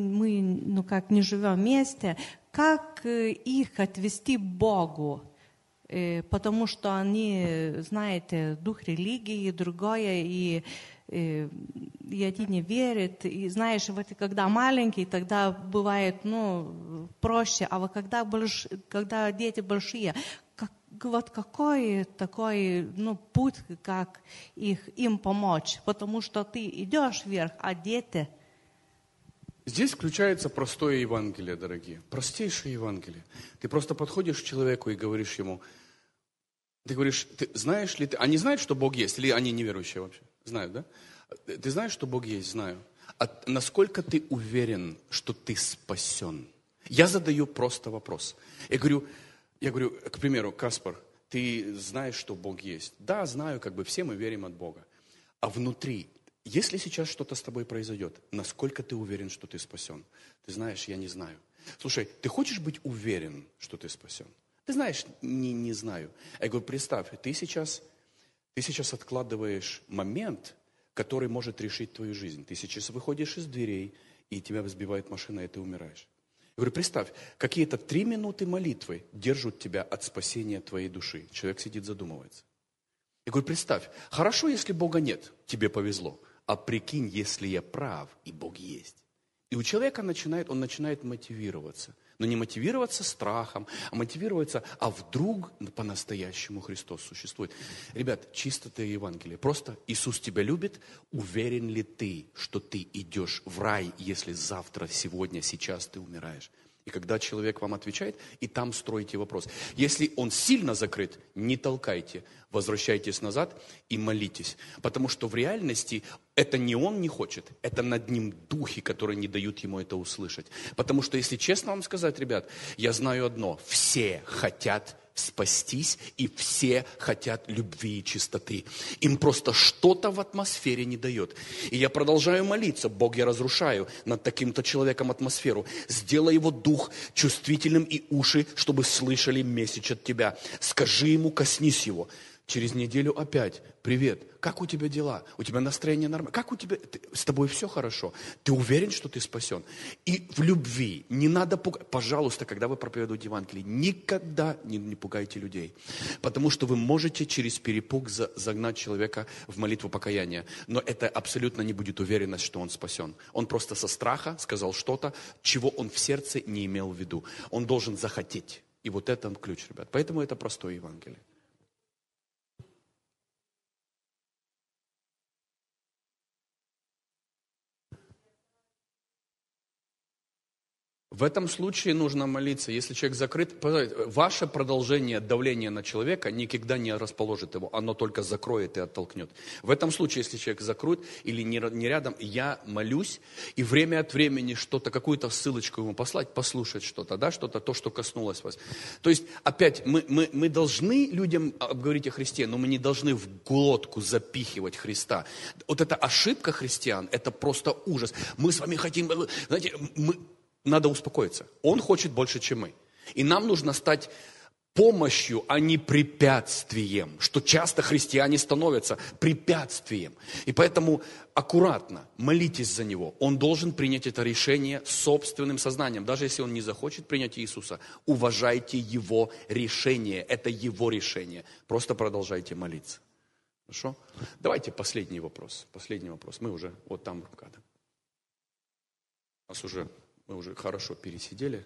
P: ну, как не живем вместе, как их отвести к Богу? Потому что они, знаете, дух религии, другое, и, и, и они не верят. И знаешь, вот когда маленький, тогда бывает, ну, проще. А вот когда, больш, когда дети большие, как, вот какой такой, ну, путь, как их, им помочь? Потому что ты идешь вверх, а дети...
B: Здесь включается простое Евангелие, дорогие. Простейшее Евангелие. Ты просто подходишь к человеку и говоришь ему, ты говоришь, ты знаешь ли ты, они знают, что Бог есть, или они неверующие вообще? Знают, да? Ты знаешь, что Бог есть? Знаю. А насколько ты уверен, что ты спасен? Я задаю просто вопрос. Я говорю, я говорю, к примеру, Каспар, ты знаешь, что Бог есть? Да, знаю, как бы все мы верим от Бога. А внутри, если сейчас что-то с тобой произойдет, насколько ты уверен, что ты спасен? Ты знаешь, я не знаю. Слушай, ты хочешь быть уверен, что ты спасен? Ты знаешь, не, не знаю. Я говорю, представь, ты сейчас, ты сейчас откладываешь момент, который может решить твою жизнь. Ты сейчас выходишь из дверей, и тебя сбивает машина, и ты умираешь. Я говорю, представь, какие-то три минуты молитвы держат тебя от спасения твоей души. Человек сидит, задумывается. Я говорю, представь, хорошо, если Бога нет, тебе повезло. А прикинь, если я прав, и Бог есть. И у человека начинает, он начинает мотивироваться. Но не мотивироваться страхом, а мотивироваться, а вдруг по-настоящему Христос существует. Ребят, чистое Евангелие. Просто Иисус тебя любит. Уверен ли ты, что ты идешь в рай, если завтра, сегодня, сейчас ты умираешь? И когда человек вам отвечает, и там строите вопрос. Если он сильно закрыт, не толкайте. Возвращайтесь назад и молитесь. Потому что в реальности это не он не хочет, это над ним духи, которые не дают ему это услышать. Потому что, если честно вам сказать, ребят, я знаю одно. Все хотят спастись, и все хотят любви и чистоты. Им просто что-то в атмосфере не дает. И я продолжаю молиться. Бог, я разрушаю над таким-то человеком атмосферу. Сделай его дух чувствительным и уши, чтобы слышали месседж от тебя. Скажи ему, коснись его. Через неделю опять. Привет. Как у тебя дела? У тебя настроение нормально? Как у тебя? Ты, с тобой все хорошо? Ты уверен, что ты спасен? И в любви не надо пугать. Пожалуйста, когда вы проповедуете Евангелие, никогда не, не пугайте людей. Потому что вы можете через перепуг за, загнать человека в молитву покаяния. Но это абсолютно не будет уверенность, что он спасен. Он просто со страха сказал что-то, чего он в сердце не имел в виду. Он должен захотеть. И вот это ключ, ребят. Поэтому это простое Евангелие. В этом случае нужно молиться. Если человек закрыт, ваше продолжение давления на человека никогда не расположит его, оно только закроет и оттолкнет. В этом случае, если человек закроет или не, не рядом, я молюсь, и время от времени что-то, какую-то ссылочку ему послать, послушать что-то, да, что-то, то, что коснулось вас. То есть, опять, мы, мы, мы должны людям говорить о Христе, но мы не должны в глотку запихивать Христа. Вот эта ошибка христиан, это просто ужас. Мы с вами хотим, знаете, мы... Надо успокоиться. Он хочет больше, чем мы. И нам нужно стать помощью, а не препятствием. Что часто христиане становятся препятствием. И поэтому аккуратно молитесь за него. Он должен принять это решение собственным сознанием. Даже если он не захочет принять Иисуса, уважайте его решение. Это его решение. Просто продолжайте молиться. Хорошо? Давайте последний вопрос. Последний вопрос. Мы уже вот там рука. Да? У нас уже... Мы уже хорошо пересидели.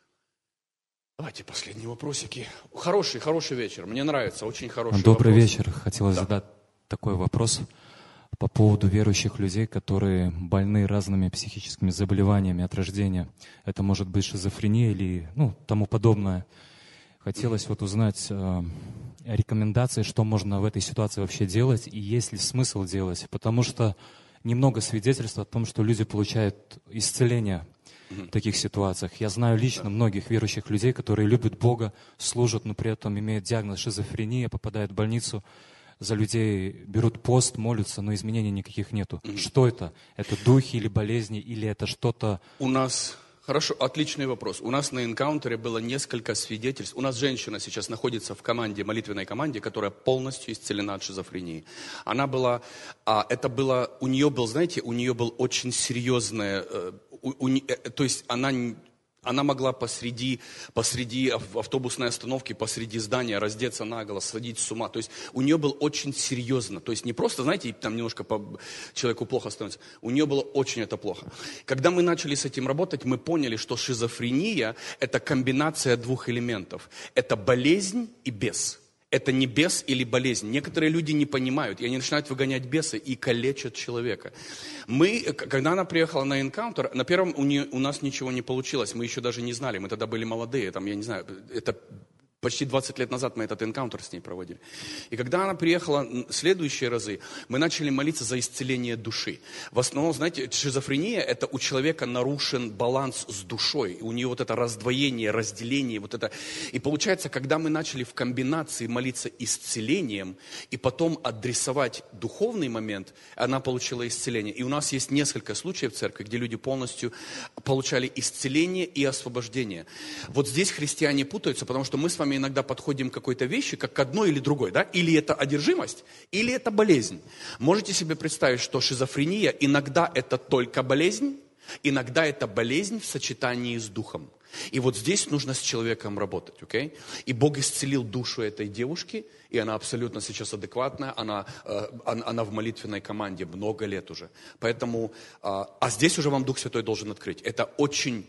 B: Давайте последние вопросики. Хороший, хороший вечер. Мне нравится, очень хороший
Q: Добрый
B: вопрос.
Q: вечер. Хотелось
B: да.
Q: задать такой вопрос по поводу верующих людей, которые больны разными психическими заболеваниями от рождения. Это может быть шизофрения или ну, тому подобное. Хотелось вот узнать э, рекомендации, что можно в этой ситуации вообще делать и есть ли смысл делать. Потому что немного свидетельств о том, что люди получают исцеление в таких ситуациях. Я знаю лично многих верующих людей, которые любят Бога, служат, но при этом имеют диагноз шизофрения, попадают в больницу, за людей берут пост, молятся, но изменений никаких нету. Mm-hmm. Что это? Это духи или болезни, или это что-то...
B: У нас... Хорошо, отличный вопрос. У нас на энкаунтере было несколько свидетельств. У нас женщина сейчас находится в команде, молитвенной команде, которая полностью исцелена от шизофрении. Она была, а, это было, у нее был, знаете, у нее был очень серьезное, э, у, у, э, то есть она... Она могла посреди, посреди автобусной остановки, посреди здания раздеться наголо, сходить с ума. То есть у нее было очень серьезно. То есть не просто, знаете, там немножко по человеку плохо становится. У нее было очень это плохо. Когда мы начали с этим работать, мы поняли, что шизофрения – это комбинация двух элементов. Это болезнь и бес. Это не бес или болезнь. Некоторые люди не понимают, и они начинают выгонять бесы и калечат человека. Мы, когда она приехала на энкаунтер, на первом у, нее, у нас ничего не получилось, мы еще даже не знали, мы тогда были молодые, там, я не знаю, это... Почти двадцать лет назад мы этот энкаунтер с ней проводили. И когда она приехала в следующие разы, мы начали молиться за исцеление души. В основном, знаете, шизофрения – это у человека нарушен баланс с душой. У нее вот это раздвоение, разделение. Вот это. И получается, когда мы начали в комбинации молиться исцелением и потом адресовать духовный момент, она получила исцеление. И у нас есть несколько случаев в церкви, где люди полностью получали исцеление и освобождение. Вот здесь христиане путаются, потому что мы с вами иногда подходим к какой-то вещи, как к одной или другой, да? Или это одержимость, или это болезнь. Можете себе представить, что шизофрения иногда это только болезнь, иногда это болезнь в сочетании с духом. И вот здесь нужно с человеком работать, окей? Okay? И Бог исцелил душу этой девушки, и она абсолютно сейчас адекватная, она, э, она в молитвенной команде много лет уже. Поэтому, э, а здесь уже вам Дух Святой должен открыть. Это очень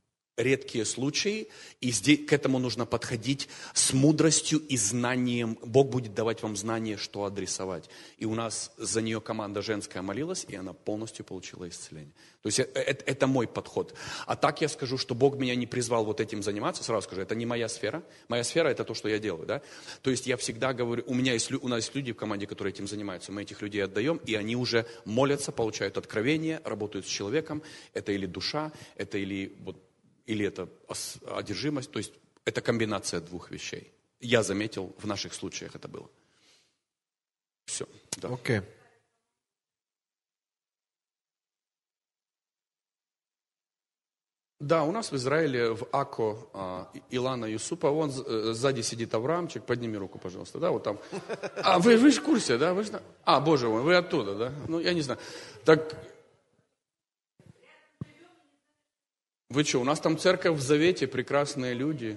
B: редкие случаи, и здесь, к этому нужно подходить с мудростью и знанием. Бог будет давать вам знание, что адресовать. И у нас за нее команда женская молилась, и она полностью получила исцеление. То есть это, это, это мой подход. А так я скажу, что Бог меня не призвал вот этим заниматься, сразу скажу, это не моя сфера. Моя сфера – это то, что я делаю. Да? То есть я всегда говорю, у, меня есть, у нас есть люди в команде, которые этим занимаются, мы этих людей отдаем, и они уже молятся, получают откровение, работают с человеком. Это или душа, это или вот или это одержимость, то есть это комбинация двух вещей. Я заметил, в наших случаях это было. Все. Да.
A: Окей.
B: Да, у нас в Израиле в Ако а, Илана Юсупа, вон э, сзади сидит Авраамчик, подними руку, пожалуйста, да, вот там. А, вы, вы же в курсе, да? Вы же... А, боже мой, вы оттуда, да? Ну, я не знаю. Так, вы что, у нас там церковь в Завете, прекрасные люди.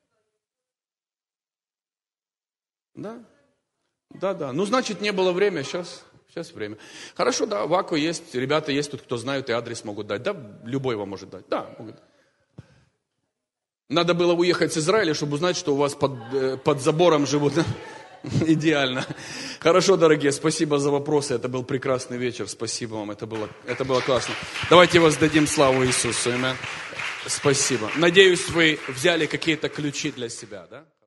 B: Да? Да, да. Ну, значит, не было времени, сейчас, сейчас время. Хорошо, да, в Аку есть, ребята есть тут, кто знают, и адрес могут дать. Да, любой вам может дать. Да, могут. Надо было уехать с Израиля, чтобы узнать, что у вас под, под забором живут. Идеально. Хорошо, дорогие, спасибо за вопросы. Это был прекрасный вечер. Спасибо вам, это было, это было классно. Давайте воздадим славу Иисусу. Аминь. Спасибо. Надеюсь, вы взяли какие-то ключи для себя, да?